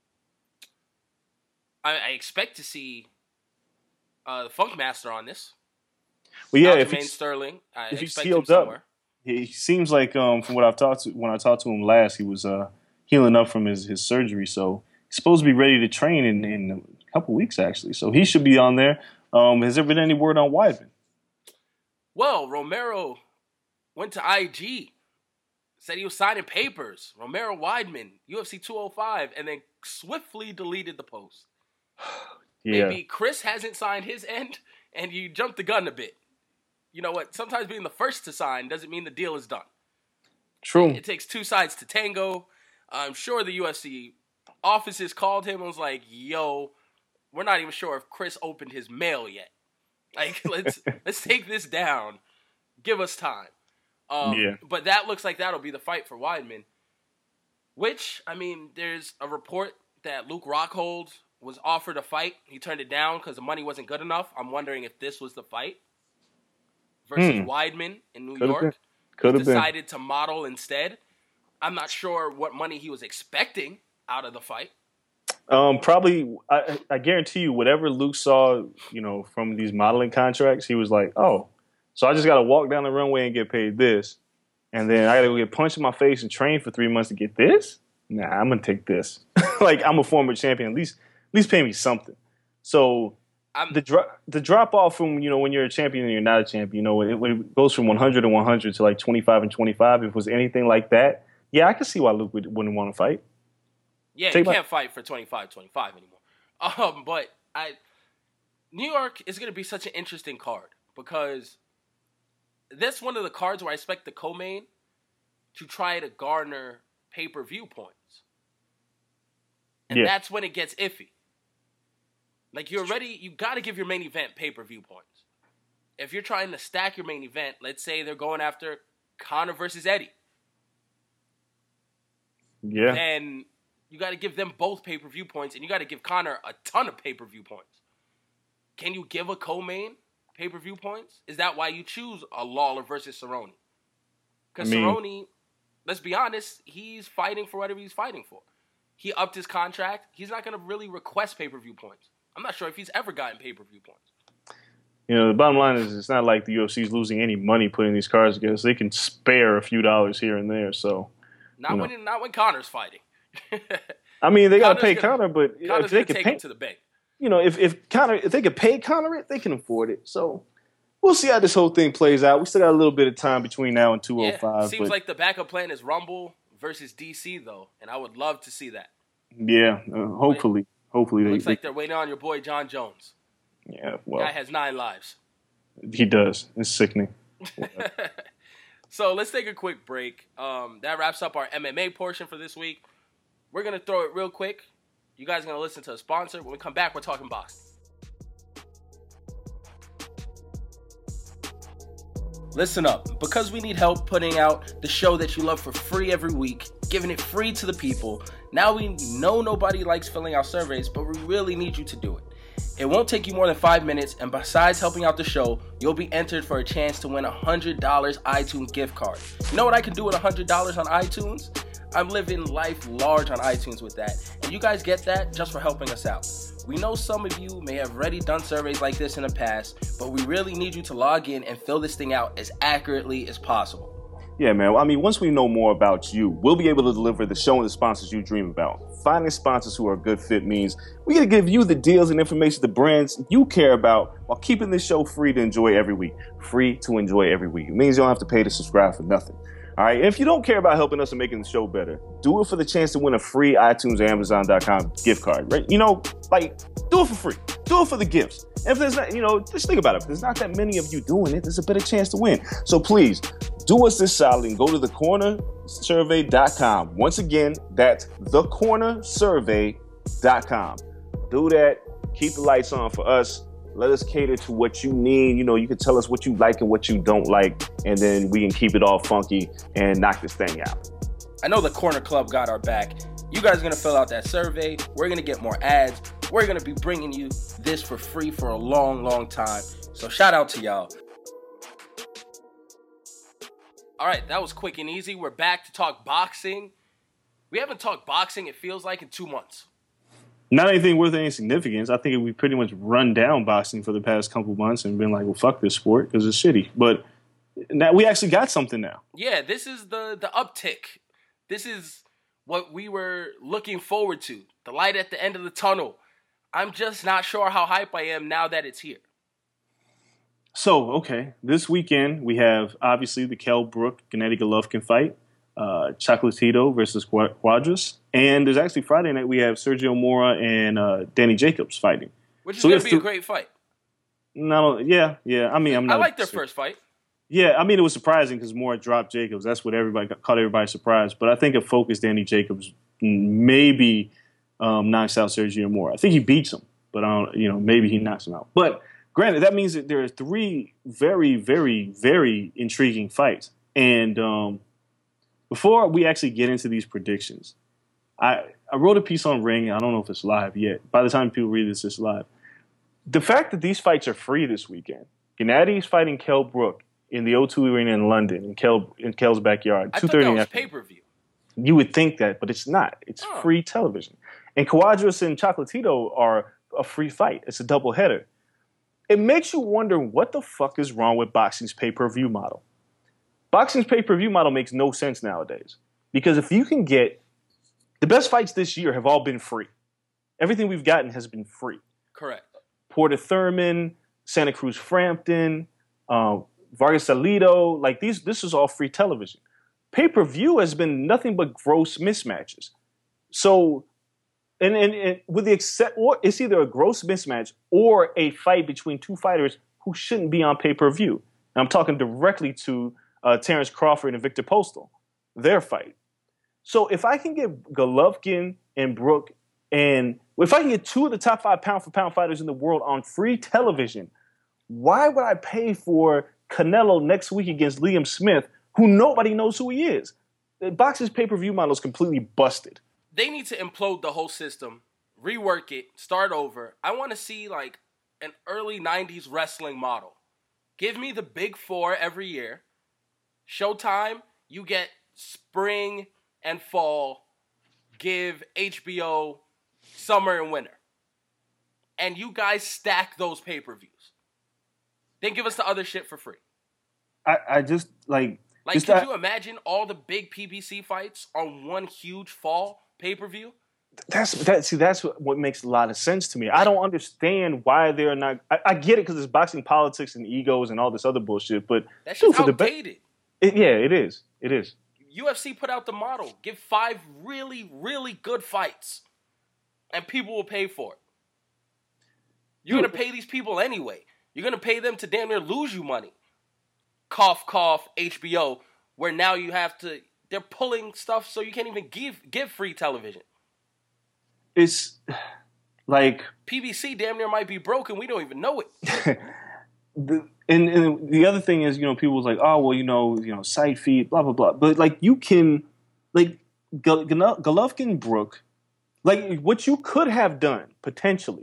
I, I expect to see uh, the Funk Master on this. well, yeah, Aljamain if he's, Sterling. I if he's expect him healed up, somewhere. he seems like um, from what I've talked to when I talked to him last, he was uh, healing up from his, his surgery, so he's supposed to be ready to train in, in a couple weeks actually. So he should be on there. Um, has there been any word on Weidman? Well, Romero went to I G, said he was signing papers. Romero Weidman, U F C two oh five, and then swiftly deleted the post. Yeah, Maybe Chris hasn't signed his end, and you jumped the gun a bit. You know what? Sometimes being the first to sign doesn't mean the deal is done. true. It takes two sides to tango. I'm sure the U F C offices called him and was like, yo, we're not even sure if Chris opened his mail yet. Like, let's let's take this down. Give us time. Um, Yeah. But that looks like that'll be the fight for Weidman. Which, I mean, there's a report that Luke Rockhold was offered a fight. He turned it down because the money wasn't good enough. I'm wondering if this was the fight versus Hmm. Weidman in New Could've York. been. Could have been. Decided to model instead. I'm not sure what money he was expecting out of the fight. Um, probably, I, I guarantee you, whatever Luke saw, you know, from these modeling contracts, he was like, "Oh, so I just got to walk down the runway and get paid this, and then I got to go get punched in my face and train for three months to get this." nah, I'm gonna take this. Like, I'm a former champion. At least, at least pay me something. So I'm, the drop the drop off from, you know, when you're a champion and you're not a champion, you know, it, it goes from one hundred and one hundred to like twenty-five and twenty-five. If it was anything like that, yeah, I can see why Luke would, wouldn't want to fight. Yeah, Take you my- can't fight for twenty-five twenty-five anymore. Um, but I, New York is going to be such an interesting card because that's one of the cards where I expect the co-main to try to garner pay-per-view points. And Yeah. that's when it gets iffy. Like, you're already, you got to give your main event pay-per-view points. If you're trying to stack your main event, let's say they're going after Conor versus Eddie. Yeah. Then you got to give them both pay-per-view points, and you got to give Conor a ton of pay-per-view points. Can you give a co-main pay-per-view points? Is that why you choose a Lawler versus Cerrone? Because I mean- Cerrone, let's be honest, he's fighting for whatever he's fighting for. He upped his contract. He's not going to really request pay-per-view points. I'm not sure if he's ever gotten pay-per-view points. You know, the bottom line is it's not like the U F C is losing any money putting these cards together. So they can spare a few dollars here and there. So, Not you know. when not when Conor's fighting. I mean, they got to Connor's pay gonna- Conor, but if Conor's they going to could take pay, him to the bank. you know, if if Conor, if they could pay Conor it, they can afford it. So we'll see how this whole thing plays out. We still got a little bit of time between now and two oh five. Yeah, seems but like the backup plan is Rumble versus D C, though, and I would love to see that. yeah, uh, hopefully, hopefully they, Looks like they- they're waiting on your boy John Jones. yeah. Well, Guy has nine lives. he does. It's sickening. So let's take a quick break. Um, that wraps up our M M A portion for this week. We're going to throw it real quick. You guys are going to listen to a sponsor. When we come back, we're talking boxing. Listen up. Because we need help putting out the show that you love for free every week, giving it free to the people, now we know nobody likes filling out surveys, but we really need you to do it. It won't take you more than five minutes, and besides helping out the show, you'll be entered for a chance to win a one hundred dollars iTunes gift card. You know what I can do with one hundred dollars on iTunes? I'm living life large on iTunes with that, and you guys get that just for helping us out. We know some of you may have already done surveys like this in the past, but we really need you to log in and fill this thing out as accurately as possible. Yeah, man. I mean, once we know more about you, we'll be able to deliver the show and the sponsors you dream about. Finding sponsors who are a good fit means we got to give you the deals and information, the brands you care about, while keeping this show free to enjoy every week. Free to enjoy every week. It means you don't have to pay to subscribe for nothing. All right. If you don't care about helping us and making the show better, do it for the chance to win a free iTunes or Amazon dot com gift card, right? You know, like, do it for free. Do it for the gifts. If there's not, you know, just think about it. If there's not that many of you doing it, there's a better chance to win. So please, do us this solid and go to the corner survey dot com. Once again, that's the corner survey dot com. Do that. Keep the lights on for us. Let us cater to what you need. You know, you can tell us what you like and what you don't like, and then we can keep it all funky and knock this thing out. I know the Corner Club got our back. You guys are going to fill out that survey. We're going to get more ads. We're going to be bringing you this for free for a long, long time. So shout out to y'all. All right, that was quick and easy. We're back to talk boxing. We haven't talked boxing, it feels like, in two months. Not anything worth any significance. I think we pretty much run down boxing for the past couple months and been like, well, fuck this sport because it's shitty. But now we actually got something now. Yeah, this is the, the uptick. This is what we were looking forward to. The light at the end of the tunnel. I'm just not sure how hype I am now that it's here. So, okay, this weekend we have obviously the Kell Brook Gennady Golovkin fight, uh, Chocolatito versus Quadras, and there's actually Friday night we have Sergio Mora and uh, Danny Jacobs fighting. Which is So we going to have be a th- great fight. No, yeah, yeah. I mean, I'm I not. like their first fight. Yeah, I mean, it was surprising because Mora dropped Jacobs. That's what everybody caught everybody surprised. But I think a focused Danny Jacobs maybe um, knocks out Sergio Mora. I think he beats him, but I don't. You know, maybe he knocks him out. But granted, that means that there are three very, very, very intriguing fights. And um, before we actually get into these predictions, I I wrote a piece on Ring. I don't know if it's live yet. By the time people read this, it's live. The fact that these fights are free this weekend, Gennady's fighting Kell Brook in the O two Arena in London, in, Kell, in Kell's backyard, I two thought thirty that in the was afternoon. pay-per-view. You would think that, but it's not. It's Oh. free television. And Quadras and Chocolatito are a free fight. It's a doubleheader. It makes you wonder what the fuck is wrong with boxing's pay-per-view model. Boxing's pay-per-view model makes no sense nowadays. Because if you can get The best fights this year have all been free. Everything we've gotten has been free. Correct. Porter Thurman, Santa Cruz Frampton, uh, Vargas Salido, like these, this is all free television. Pay-per-view has been nothing but gross mismatches. So, and, and, and with the except, or it's either a gross mismatch or a fight between two fighters who shouldn't be on pay-per-view. And I'm talking directly to uh, Terrence Crawford and Victor Postal, their fight. So if I can get Golovkin and Brook, and if I can get two of the top five pound-for-pound fighters in the world on free television, why would I pay for Canelo next week against Liam Smith, who nobody knows who he is? The boxing's pay-per-view model is completely busted. They need to implode the whole system, rework it, start over. I want to see like an early nineties wrestling model. Give me the big four every year. Showtime, you get spring and fall. Give H B O summer and winter. And you guys stack those pay-per-views. Then give us the other shit for free. I, I just, like... Like, just could that, you imagine all the big P B C fights on one huge fall pay-per-view? That's that. See, that's what, what makes a lot of sense to me. I don't understand why they're not... I, I get it because it's boxing politics and egos and all this other bullshit, but... That shit's dude, outdated. It, yeah, it is. It is. U F C put out the model. Give five really, really good fights. And people will pay for it. You're going to pay these people anyway. You're going to pay them to damn near lose you money. Cough, cough, H B O, where now you have to... They're pulling stuff so you can't even give give free television. It's like... P B C damn near might be broken. We don't even know it. the, and, and the other thing is, you know, people was like, oh, well, you know, you know, site feed, blah, blah, blah. But, like, you can... Like, Golovkin Brook... Like, what you could have done, potentially,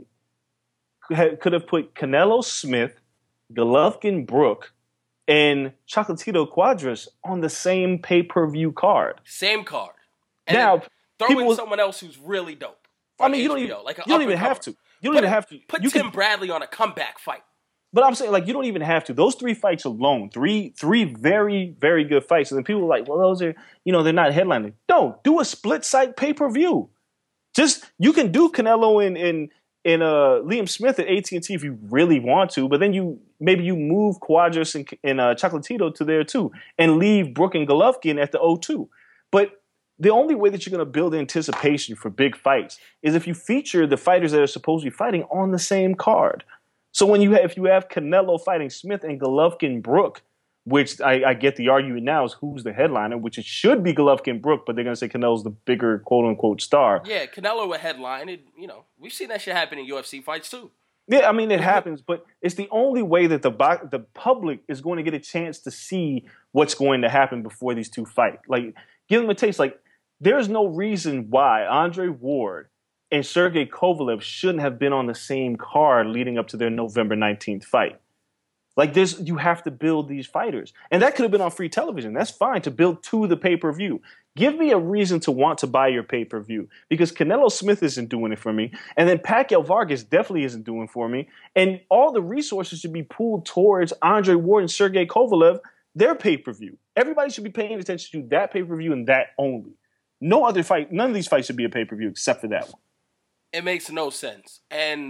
could have put Canelo Smith, Golovkin Brook, and Chocolatito Cuadras on the same pay-per-view card. Same card. And now, throw people in was, someone else who's really dope. I mean, you don't even, like you don't even have to. You don't put, even have to. Put you Tim can, Bradley on a comeback fight. But I'm saying, like, you don't even have to. Those three fights alone, three three very, very good fights. And then people are like, well, those are, you know, they're not headlining. No, do a split-site pay-per-view. Just, you can do Canelo and, and, and uh, Liam Smith at A T and T if you really want to, but then you maybe you move Cuadras and, and uh, Chocolatito to there too, and leave Brook and Golovkin at the O two. But the only way that you're going to build anticipation for big fights is if you feature the fighters that are supposed to be fighting on the same card. So when you have, if you have Canelo fighting Smith and Golovkin Brook, which I, I get the argument now is who's the headliner, which it should be Golovkin Brook, but they're going to say Canelo's the bigger quote-unquote star. Yeah, Canelo a headline. It, you know, we've seen that shit happen in U F C fights too. Yeah, I mean, it happens, but it's the only way that the the public is going to get a chance to see what's going to happen before these two fight. Like, give them a taste. Like, there's no reason why Andre Ward and Sergey Kovalev shouldn't have been on the same card leading up to their November nineteenth fight. Like, there's, you have to build these fighters. And that could have been on free television. That's fine to build to the pay-per-view. Give me a reason to want to buy your pay-per-view. Because Canelo Smith isn't doing it for me. And then Pacquiao Vargas definitely isn't doing it for me. And all the resources should be pulled towards Andre Ward and Sergey Kovalev, their pay-per-view. Everybody should be paying attention to that pay-per-view and that only. No other fight, none of these fights should be a pay-per-view except for that one. It makes no sense. And,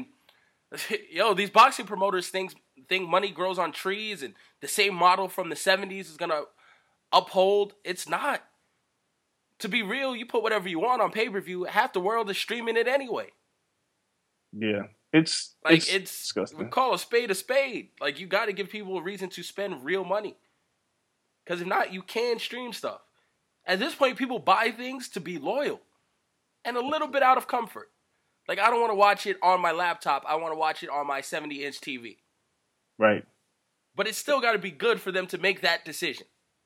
yo, these boxing promoters think... think money grows on trees and the same model from the seventies is going to uphold. It's not. To be real, you put whatever you want on pay-per-view, half the world is streaming it anyway. Yeah. It's like it's, it's disgusting. We call a spade a spade. Like, you got to give people a reason to spend real money. Because if not, you can stream stuff. At this point, people buy things to be loyal and a little bit out of comfort. Like, I don't want to watch it on my laptop. I want to watch it on my seventy-inch T V. Right. But it's still got to be good for them to make that decision.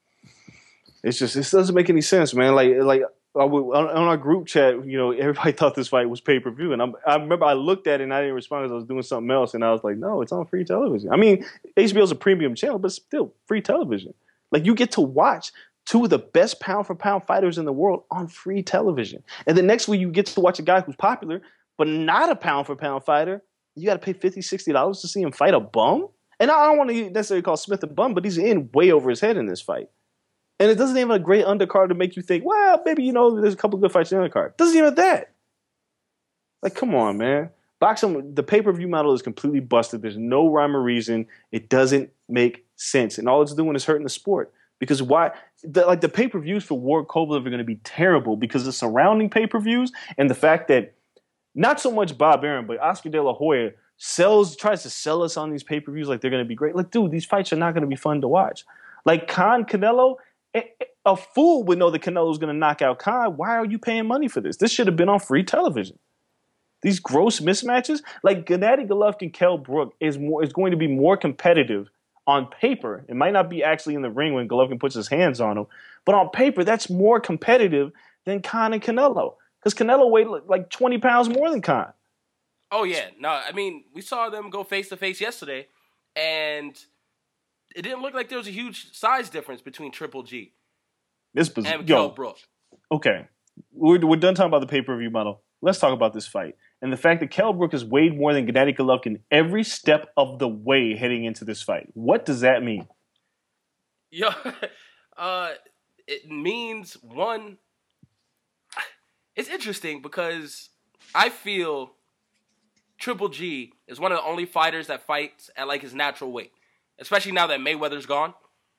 It's just, it doesn't make any sense, man. Like, like I would, on, on our group chat, you know, everybody thought this fight was pay-per-view. And I'm, I remember I looked at it and I didn't respond because I was doing something else. And I was like, no, it's on free television. I mean, H B O's a premium channel, but still free television. Like, you get to watch two of the best pound-for-pound fighters in the world on free television. And then next week you get to watch a guy who's popular, but not a pound-for-pound fighter. You got to pay fifty dollars, sixty dollars to see him fight a bum? And I don't want to necessarily call Smith a bum, but he's in way over his head in this fight. And it doesn't even have a great undercard to make you think, well, maybe, you know, there's a couple of good fights in the undercard. It doesn't even have that. Like, come on, man. Boxing, the pay-per-view model is completely busted. There's no rhyme or reason. It doesn't make sense. And all it's doing is hurting the sport. Because why? The, like, the pay-per-views for Ward Kovalev are going to be terrible because the surrounding pay-per-views and the fact that not so much Bob Arum, but Oscar De La Hoya sells, tries to sell us on these pay-per-views like they're going to be great. Like, dude, these fights are not going to be fun to watch. Like, Khan, Canelo, a fool would know that Canelo's going to knock out Khan. Why are you paying money for this? This should have been on free television. These gross mismatches, like Gennady Golovkin, Kell Brook is more is going to be more competitive on paper. It might not be actually in the ring when Golovkin puts his hands on him, but on paper, that's more competitive than Khan and Canelo because Canelo weighed like twenty pounds more than Khan. Oh yeah, no, I mean we saw them go face to face yesterday, and it didn't look like there was a huge size difference between Triple G this was, and yo, Kell Brook. Okay, we're we're done talking about the pay per view model. Let's talk about this fight. And the fact that Kell Brook has weighed more than Gennady Golovkin every step of the way heading into this fight. What does that mean? Yo, uh, it means, one, it's interesting because I feel Triple G is one of the only fighters that fights at like his natural weight. Especially now that Mayweather's gone.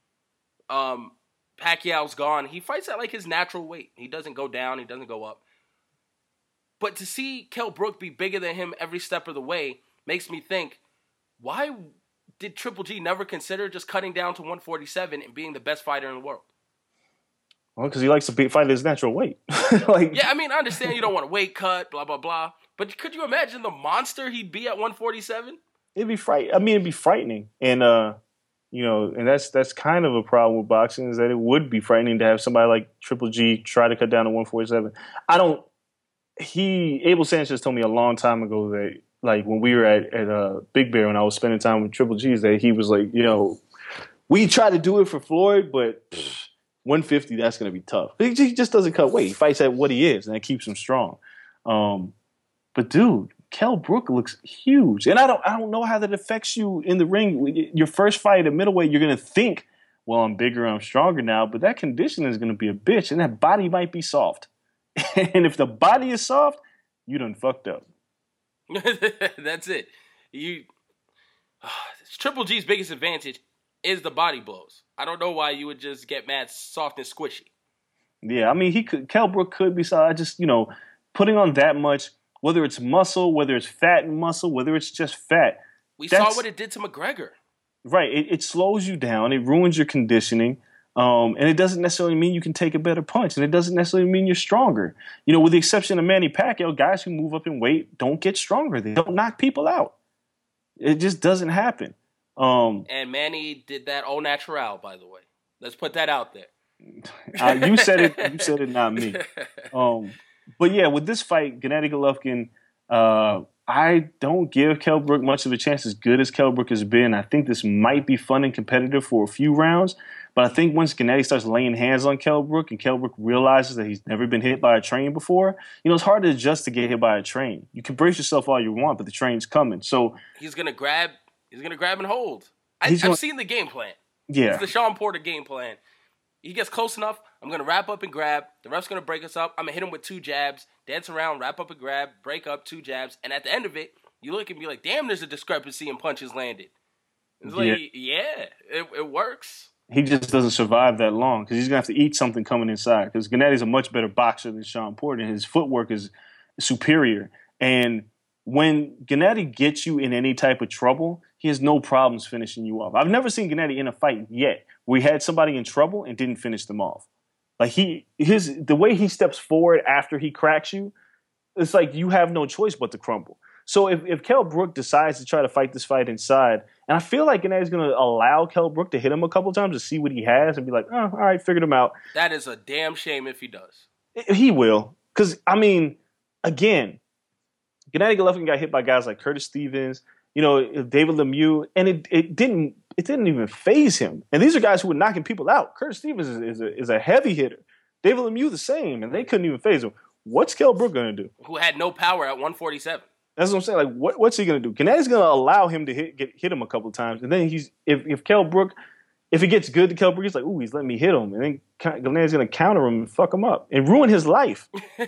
Um, Pacquiao's gone. He fights at like his natural weight. He doesn't go down. He doesn't go up. But to see Kell Brook be bigger than him every step of the way makes me think, why did Triple G never consider just cutting down to one forty-seven and being the best fighter in the world? Well, because he likes to be, fight at his natural weight. like, yeah, I mean, I understand you don't want a weight cut, blah, blah, blah. But could you imagine the monster he'd be at one forty-seven? It'd be fright. I mean, it'd be frightening. And, uh, you know, and that's that's kind of a problem with boxing is that it would be frightening to have somebody like Triple G try to cut down to one forty-seven. I don't... He Abel Sanchez told me a long time ago that like when we were at at uh, Big Bear when I was spending time with Triple G's that he was like, you know, we try to do it for Floyd, but pff, one fifty that's going to be tough. He, he just doesn't cut weight. He fights at what he is, and that keeps him strong. Um, but dude, Kell Brook looks huge, and I don't I don't know how that affects you in the ring. Your first fight at middleweight, you're going to think, well, I'm bigger, I'm stronger now, but that condition is going to be a bitch, and that body might be soft. And if the body is soft, you done fucked up. That's it. You uh, Triple G's biggest advantage is the body blows. I don't know why you would just get mad soft and squishy. Yeah, I mean, he could. Kell Brook could be soft. I just, you know, putting on that much, whether it's muscle, whether it's fat and muscle, whether it's just fat. We saw what it did to McGregor. Right. It, it slows you down. It ruins your conditioning. Um, and it doesn't necessarily mean you can take a better punch, and it doesn't necessarily mean you're stronger. You know, with the exception of Manny Pacquiao, guys who move up in weight don't get stronger. They don't knock people out. It just doesn't happen. Um, and Manny did that au natural, by the way. Let's put that out there. uh, you said it. You said it, not me. Um, but yeah, with this fight, Gennady Golovkin, uh, I don't give Kell Brook much of a chance. As good as Kell Brook has been, I think this might be fun and competitive for a few rounds. But I think once Gennady starts laying hands on Kell Brook and Kell Brook realizes that he's never been hit by a train before, you know, it's hard to adjust to get hit by a train. You can brace yourself all you want, but the train's coming. So he's gonna grab. He's gonna grab and hold. I, gonna, I've seen the game plan. Yeah, it's the Sean Porter game plan. He gets close enough. I'm gonna wrap up and grab. The ref's gonna break us up. I'm gonna hit him with two jabs, dance around, wrap up and grab, break up, two jabs, and at the end of it, you look and be like, "Damn, there's a discrepancy in punches landed." It's like, yeah, yeah it, it works. He just doesn't survive that long because he's going to have to eat something coming inside because Gennady's a much better boxer than Sean Porter. His footwork is superior. And when Gennady gets you in any type of trouble, he has no problems finishing you off. I've never seen Gennady in a fight yet where he had somebody in trouble and didn't finish them off. Like he, his, the way he steps forward after he cracks you, it's like you have no choice but to crumble. So if, if Kell Brook decides to try to fight this fight inside, and I feel like Gennady's going to allow Kell Brook to hit him a couple times to see what he has and be like, oh, all right, figured him out. That is a damn shame if he does. He will. Because, I mean, again, Gennady Golovkin got hit by guys like Curtis Stevens, you know, David Lemieux, and it, it didn't it didn't even phase him. And these are guys who were knocking people out. Curtis Stevens is, is, a, is a heavy hitter. David Lemieux the same, and they couldn't even phase him. What's Kell Brook going to do? Who had no power at one forty-seven. That's what I'm saying. Like, what, what's he going to do? Gennady's going to allow him to hit get, hit him a couple of times, and then he's if if Kell Brook if it gets good to Kell Brooks, like, ooh, he's letting me hit him. And then Gannon's going to counter him and fuck him up and ruin his life.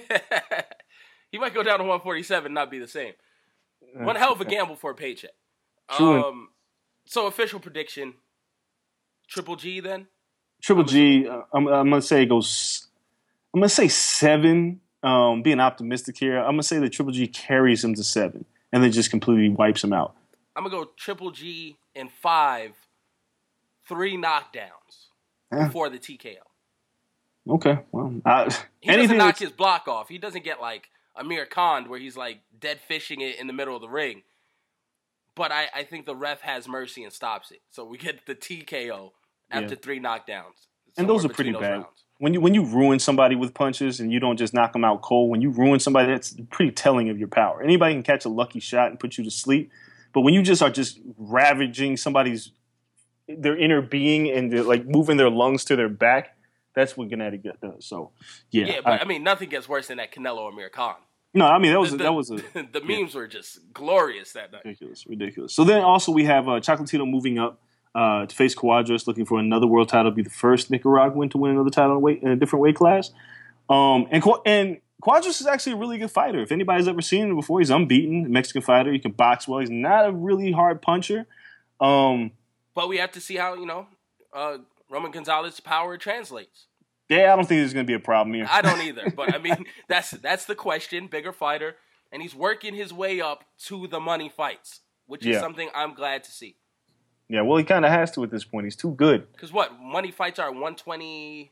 He might go down to one forty-seven and not be the same. One hell of a gamble for a paycheck. True. Um, so official prediction, Triple G then? Triple G, uh, I'm, I'm going to say it goes, I'm going to say seven. Um, being optimistic here, I'm going to say that Triple G carries him to seven and then just completely wipes him out. I'm going to go Triple G in five, three knockdowns Yeah. before the T K O. Okay, well, I, He doesn't anything knock that's- his block off. He doesn't get like Amir Khan where he's like dead fishing it in the middle of the ring. But I, I think the ref has mercy and stops it. So we get the T K O after Yeah. three knockdowns. And those are somewhere pretty between bad. those rounds. When you when you ruin somebody with punches and you don't just knock them out cold, when you ruin somebody, that's pretty telling of your power. Anybody can catch a lucky shot and put you to sleep, but when you just are just ravaging somebody's their inner being and they're, like moving their lungs to their back, that's what Gennady does. So yeah, Yeah, but I, I, I mean, nothing gets worse than that Canelo Amir Khan. no, I mean that was The, a, that was a the memes were just glorious that night. ridiculous, ridiculous. So then also we have uh, Chocolatito moving up uh, to face Cuadras, looking for another world title, be the first Nicaraguan to win another title in a, weight, in a different weight class. Um, and and Cuadras is actually a really good fighter. If anybody's ever seen him before, he's unbeaten, Mexican fighter. He can box well. He's not a really hard puncher. Um, But we have to see how, you know, uh, Roman Gonzalez's power translates. yeah, I don't think there's going to be a problem here. I don't either. But, I mean, that's that's the question. Bigger fighter. And he's working his way up to the money fights, which is Yeah. something I'm glad to see. Yeah, well, he kind of has to at this point. He's too good. Because what? Money fights are one twenty-five?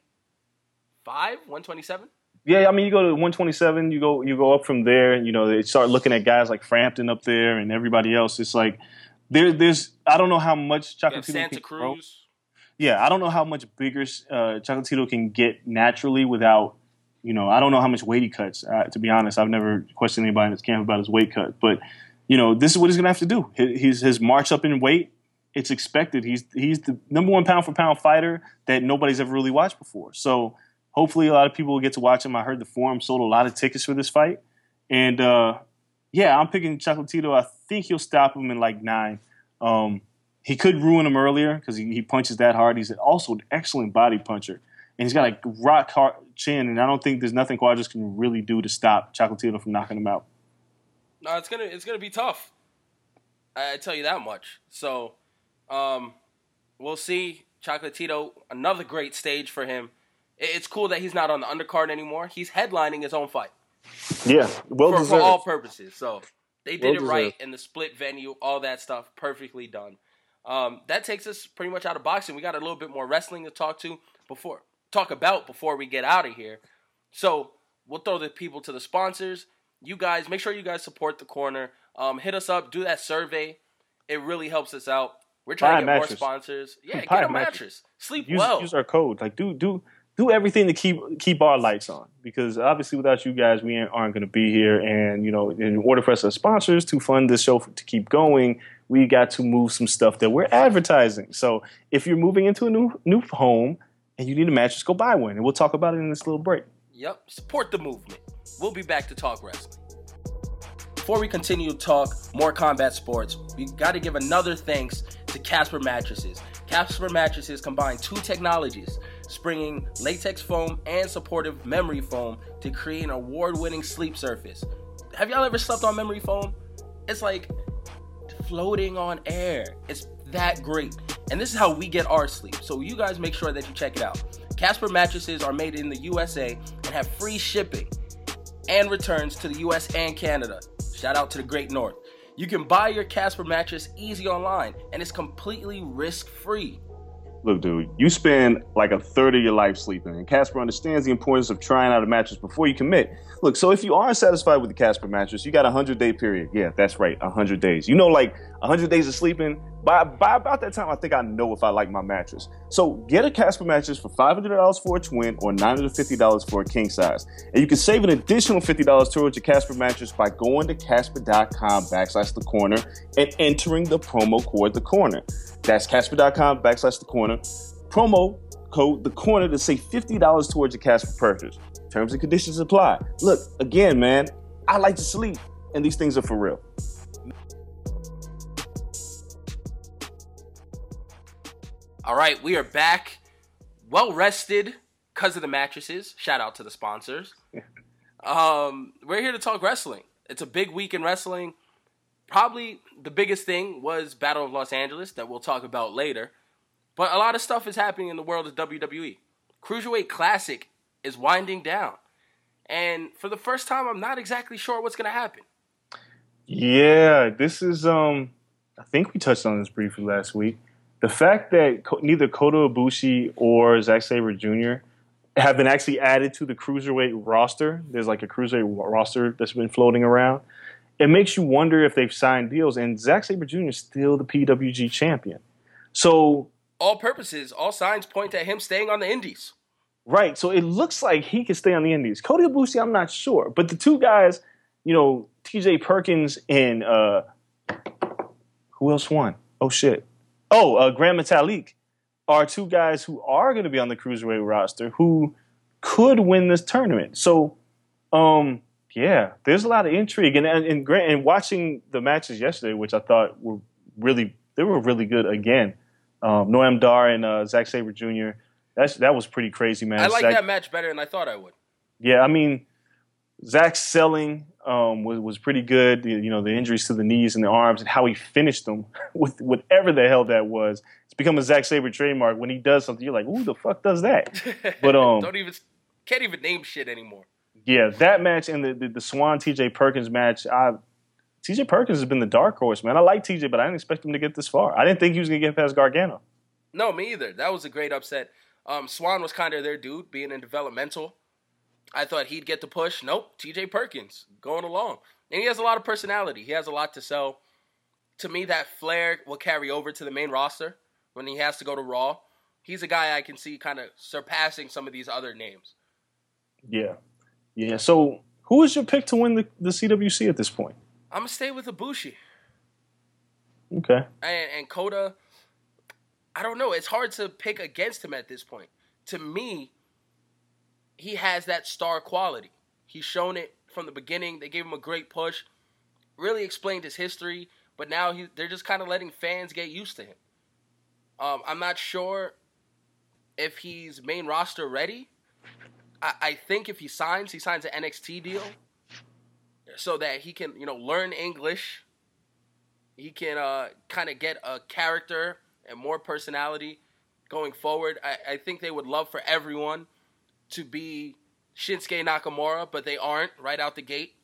one twenty-seven? Yeah, I mean, you go to one twenty-seven, you go you go up from there, and you know they start looking at guys like Frampton up there and everybody else. It's like there, there's I don't know how much You have Chocolatito Santa can grow. Cruz. Yeah, I don't know how much bigger uh, Chocolatito can get naturally without, you know, I don't know how much weight he cuts. Uh, to be honest, I've never questioned anybody in this camp about his weight cut, but you know, this is what he's gonna have to do. His his, his march up in weight. It's expected. He's he's the number one pound for pound fighter that nobody's ever really watched before. So hopefully a lot of people will get to watch him. I heard the forum sold a lot of tickets for this fight. And, uh, yeah, I'm picking Chocolatito. I think he'll stop him in, like, nine. Um, he could ruin him earlier because he, he punches that hard. He's also an excellent body puncher. And he's got a rock hard chin, and I don't think there's nothing Cuadras can really do to stop Chocolatito from knocking him out. No, it's gonna it's gonna be tough. I, I tell you that much. So, um, we'll see. Chocolatito, another great stage for him. It, it's cool that he's not on the undercard anymore. He's headlining his own fight Yeah, well for, for deserved. all purposes. So they did Well it right deserved. in the split venue, all that stuff, perfectly done. Um, that takes us pretty much out of boxing. We got a little bit more wrestling to talk to before talk about before we get out of here. So we'll throw the people to the sponsors. You guys, make sure you guys support the corner. Um, hit us up, do that survey. It really helps us out. We're trying Buy to a get more mattress. sponsors. Yeah, Buy get a a mattress. mattress. Sleep Use, well. use our code. Like do do do everything to keep keep our lights on, because obviously without you guys we aren't going to be here. And you know, in order for us as sponsors to fund this show to keep going, we got to move some stuff that we're advertising. So if you're moving into a new new home and you need a mattress, go buy one, and we'll talk about it in this little break. Yep, support the movement. We'll be back to talk wrestling. Before we continue to talk more combat sports, we got to give another thanks to Casper Mattresses. Casper Mattresses combine two technologies, springing latex foam and supportive memory foam to create an award-winning sleep surface. Have y'all ever slept on memory foam? It's like floating on air. It's that great. And this is how we get our sleep. So you guys make sure that you check it out. Casper Mattresses are made in the U S A and have free shipping and returns to the U S and Canada. Shout out to the Great North. You can buy your Casper mattress easy online, and it's completely risk-free. Look, dude, you spend like a third of your life sleeping, and Casper understands the importance of trying out a mattress before you commit. Look, so if you aren't satisfied with the Casper mattress, you got a hundred-day period. Yeah, that's right, a hundred days. You know, like a hundred days of sleeping. By, by about that time, I think I know if I like my mattress. So get a Casper mattress for five hundred dollars for a twin or nine hundred fifty dollars for a king size. And you can save an additional fifty dollars towards your Casper mattress by going to Casper.com backslash the corner and entering the promo code the corner. That's Casper.com backslash the corner. Promo code the corner to save fifty dollars towards your Casper purchase. Terms and conditions apply. Look, again, man, I like to sleep, and these things are for real. All right, we are back, well rested because of the mattresses. Shout out to the sponsors. um, we're here to talk wrestling. It's a big week in wrestling. Probably the biggest thing was Battle of Los Angeles that we'll talk about later. But a lot of stuff is happening in the world of W W E. Cruiserweight Classic is winding down. And for the first time, I'm not exactly sure what's going to happen. Yeah, this is, um, I think we touched on this briefly last week. The fact that neither Kota Ibushi or Zack Sabre Junior have been actually added to the Cruiserweight roster. There's like a Cruiserweight roster that's been floating around. It makes you wonder if they've signed deals. And Zack Sabre Junior is still the P W G champion. So all purposes, all signs point at him staying on the Indies. Right. So it looks like he can stay on the Indies. Kota Ibushi, I'm not sure. But the two guys, you know, T J Perkins and uh, who else won? Oh, shit. Oh, uh, Grand Metalik are two guys who are going to be on the Cruiserweight roster who could win this tournament. So, um, yeah, there's a lot of intrigue. And, and, and, and watching the matches yesterday, which I thought were really, they were really good again. Um, Noam Dar and uh, Zack Sabre Junior, that's, that was pretty crazy, man. I like Zach, that match better than I thought I would. Yeah, I mean, Zach's selling um, was was pretty good. You know, the injuries to the knees and the arms and how he finished them with whatever the hell that was. It's become a Zack Sabre trademark. When he does something, you're like, "Who the fuck does that?" But um, don't even can't even name shit anymore. Yeah, that match and the the, the Swan T J Perkins match. I, T J Perkins has been the dark horse, man. I like T J, but I didn't expect him to get this far. I didn't think he was gonna get past Gargano. No, me either. That was a great upset. Um, Swan was kind of their dude, being in developmental. I thought he'd get the push. Nope, T J Perkins going along. And he has a lot of personality. He has a lot to sell. To me, that flair will carry over to the main roster when he has to go to Raw. He's a guy I can see kind of surpassing some of these other names. Yeah. Yeah. So who is your pick to win the, the C W C at this point? I'm going to stay with Ibushi. Okay. And, and Kota, I don't know. It's hard to pick against him at this point. To me, he has that star quality. He's shown it from the beginning. They gave him a great push, really explained his history, but now he, they're just kind of letting fans get used to him. Um, I'm not sure if he's main roster ready. I, I think if he signs, he signs an N X T deal so that he can, you know, learn English. He can uh, kind of get a character and more personality going forward. I, I think they would love for everyone to be Shinsuke Nakamura, but they aren't right out the gate.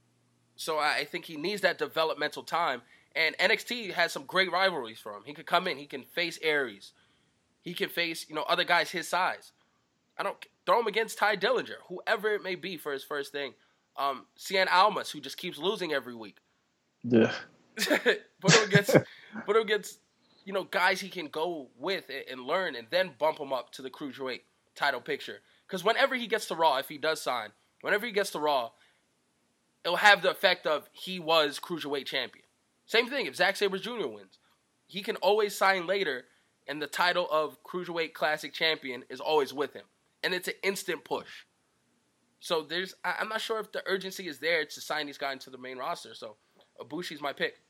So I think he needs that developmental time. And N X T has some great rivalries for him. He could come in. He can face Aries. He can face, you know, other guys his size. I don't throw him against Ty Dillinger, whoever it may be for his first thing. Um, Cien Almas, who just keeps losing every week. Yeah. put him against, put him against, you know, guys he can go with and learn, and then bump him up to the Cruiserweight title picture. Because whenever he gets to Raw, if he does sign, whenever he gets to Raw, it'll have the effect of he was Cruiserweight champion. Same thing if Zack Sabre Junior wins. He can always sign later, and the title of Cruiserweight Classic champion is always with him. And it's an instant push. So there's, I'm not sure if the urgency is there to sign these guys into the main roster. So Ibushi's my pick.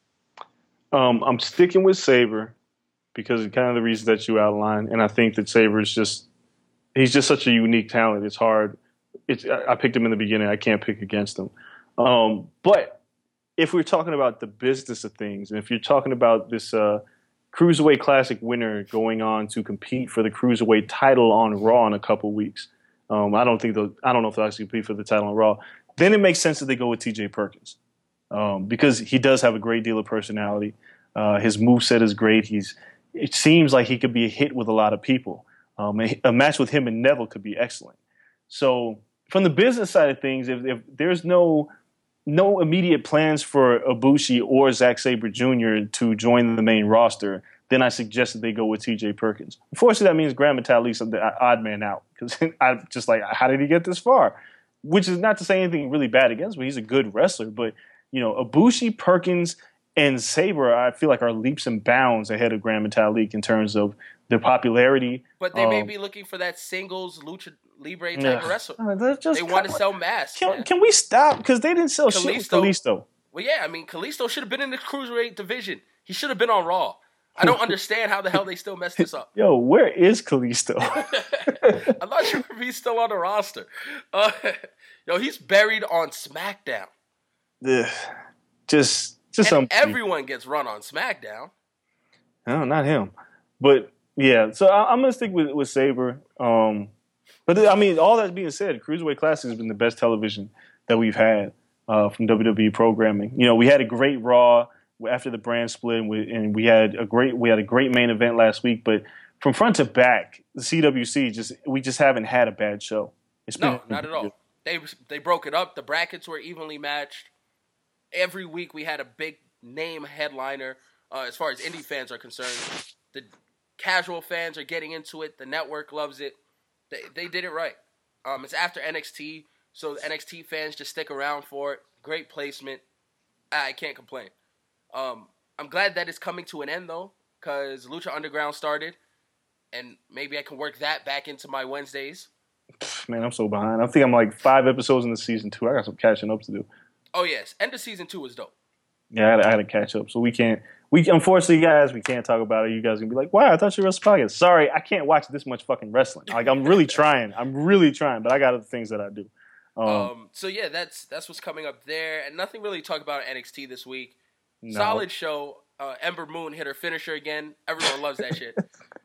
Um, I'm sticking with Sabre because of kind of the reasons that you outlined. And I think that Sabre is just, he's just such a unique talent. It's hard. It's, I picked him in the beginning. I can't pick against him. Um, but if we're talking about the business of things, and if you're talking about this uh, Cruiserweight Classic winner going on to compete for the Cruiserweight title on Raw in a couple weeks, um, I don't think they'll, I don't know if they'll actually compete for the title on Raw. Then it makes sense that they go with T J Perkins um, because he does have a great deal of personality. Uh, his moveset is great. He's, it seems like he could be a hit with a lot of people. Um, a, a match with him and Neville could be excellent. So from the business side of things, if, if there's no no immediate plans for Ibushi or Zack Sabre Junior to join the main roster, then I suggest that they go with T J Perkins. Unfortunately, that means Grand Metalik's the odd man out because I'm just like, how did he get this far? Which is not to say anything really bad against him. He's a good wrestler, but you know, Ibushi, Perkins, and Sabre, I feel like are leaps and bounds ahead of Grand Metalik in terms of their popularity. But they um, may be looking for that singles lucha libre type yeah. of wrestler. Uh, just, they want to sell masks. Can, can we stop? Because they didn't sell Kalisto. shit with Kalisto. Well, yeah, I mean, Kalisto should have been in the Cruiserweight division. He should have been on Raw. I don't understand how the hell they still messed this up. Yo, where is Kalisto? I'm not sure if he's still on the roster. Uh, yo, he's buried on SmackDown. Ugh. Just, just and some everyone gets run on SmackDown. No, not him. But yeah, so I, I'm gonna stick with with Sabre. Um, but I mean, all that being said, Cruiserweight Classic has been the best television that we've had uh, from W W E programming. You know, we had a great Raw after the brand split, and we, and we had a great we had a great main event last week. But from front to back, the C W C just we just haven't had a bad show. It's been, no, not at all. They they broke it up. The brackets were evenly matched. Every week we had a big name headliner. Uh, as far as indie fans are concerned, the casual fans are getting into it. The network loves it. They they did it right. Um, it's after N X T, so the N X T fans just stick around for it. Great placement. I can't complain. Um, I'm glad that it's coming to an end though, because Lucha Underground started, and maybe I can work that back into my Wednesdays. Man, I'm so behind. I think I'm like five episodes into season two. I got some catching up to do. Oh yes, end of season two was dope. Yeah, I had, I had to catch up, so we can't. We unfortunately, guys, we can't talk about it. You guys are gonna be like, "Wow, I thought you were wrestling podcast." Sorry, I can't watch this much fucking wrestling. Like, I'm really trying. I'm really trying, but I got other things that I do. Um, um so yeah, that's that's what's coming up there, and nothing really to talk about N X T this week. no. Solid show. Uh, Ember Moon hit her finisher again. Everyone loves that shit.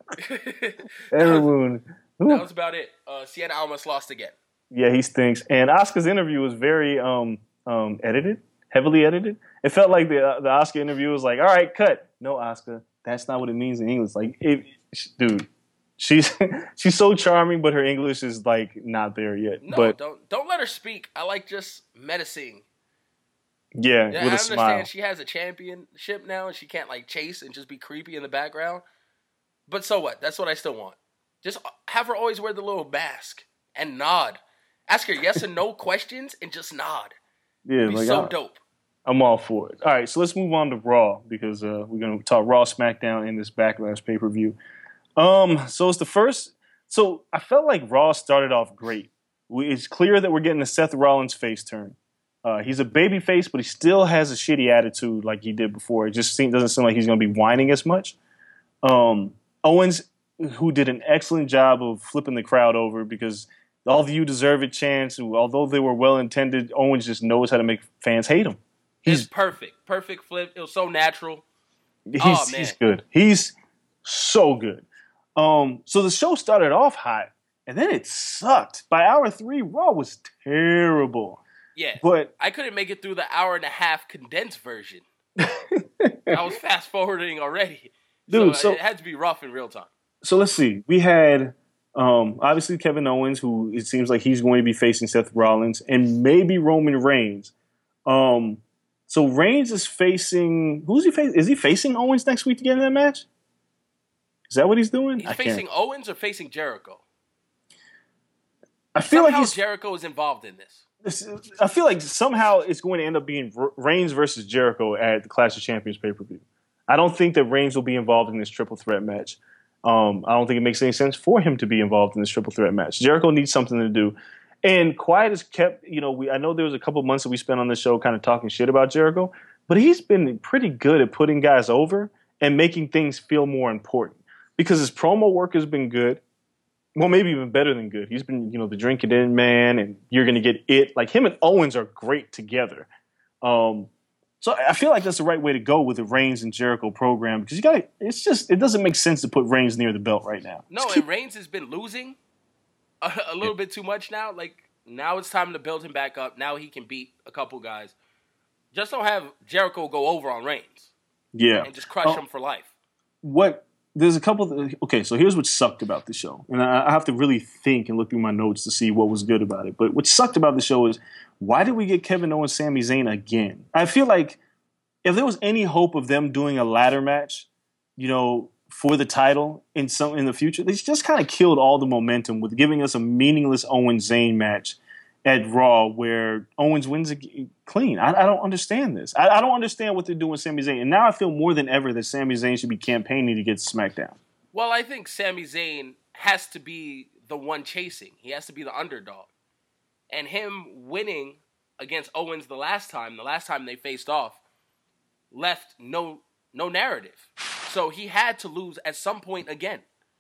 Ember Moon. That was about it. Uh, Sienna Almas lost again. Yeah, he stinks. And Asuka's interview was very um um edited, heavily edited. It felt like the uh, the Asuka interview was like, all right, cut. No, Asuka, that's not what it means in English. Like, it, dude, she's she's so charming, but her English is like not there yet. No, but don't don't let her speak. I like just menacing. yeah, Yeah, with I a understand smile. she has a championship now, and she can't like chase and just be creepy in the background. But so what? That's what I still want. Just have her always wear the little mask and nod. Ask her yes and no questions and just nod. Yeah, It'd be like so I, dope. I'm all for it. All right, so let's move on to Raw because uh, we're going to talk Raw, SmackDown in this Backlash pay-per-view. Um, so it's the first. So I felt like Raw started off great. We, it's clear that we're getting a Seth Rollins face turn. Uh, he's a baby face, but he still has a shitty attitude like he did before. It just seem, doesn't seem like he's going to be whining as much. Um, Owens, who did an excellent job of flipping the crowd over because all of you deserve it chants. Although they were well-intended, Owens just knows how to make fans hate him. He's He's perfect. Perfect flip. It was so natural. he's, Oh, man. he's good. He's so good. Um, so the show started off hot, and then it sucked. By hour three, Raw was terrible. Yeah. But I couldn't make it through the hour and a half condensed version. I was fast forwarding already. Dude, so, so- it had to be rough in real time. so let's see. We had um, obviously Kevin Owens, who it seems like he's going to be facing Seth Rollins, and maybe Roman Reigns. Um, so Reigns is facing who's he facing? Is he facing Owens next week to get in that match? Is that what he's doing? He's I facing can't. Owens or facing Jericho? I feel Somehow like he's. Jericho is involved in this. I feel like somehow it's going to end up being Reigns versus Jericho at the Clash of Champions pay-per-view. I don't think that Reigns will be involved in this triple threat match. Um, I don't think it makes any sense for him to be involved in this triple threat match. Jericho needs something to do. And Quiet has kept, you know, we I know there was a couple months that we spent on the show kind of talking shit about Jericho, but he's been pretty good at putting guys over and making things feel more important because his promo work has been good. Well, maybe even better than good. He's been, you know, the Drink It In Man, and You're Going to Get It. Like, him and Owens are great together. Um, so I feel like that's the right way to go with the Reigns and Jericho program because you got to, it's just, it doesn't make sense to put Reigns near the belt right now. No, Just and keep- Reigns has been losing a, a little bit too much now. Like, now it's time to build him back up. Now he can beat a couple guys. Just don't have Jericho go over on Reigns yeah. and just crush Oh. him for life. What, there's a couple, okay, so here's what sucked about the show. And I, I have to really think and look through my notes to see what was good about it. But what sucked about the show is, why did we get Kevin Owens, Sami Zayn again? I feel like if there was any hope of them doing a ladder match, you know, for the title in some in the future, they just kind of killed all the momentum with giving us a meaningless Owens Zayn match at Raw where Owens wins a, clean. I, I don't understand this. I, I don't understand what they're doing with Sami Zayn. And now I feel more than ever that Sami Zayn should be campaigning to get SmackDown. Well, I think Sami Zayn has to be the one chasing. He has to be the underdog. And him winning against Owens the last time, the last time they faced off, left no no narrative. So he had to lose at some point again.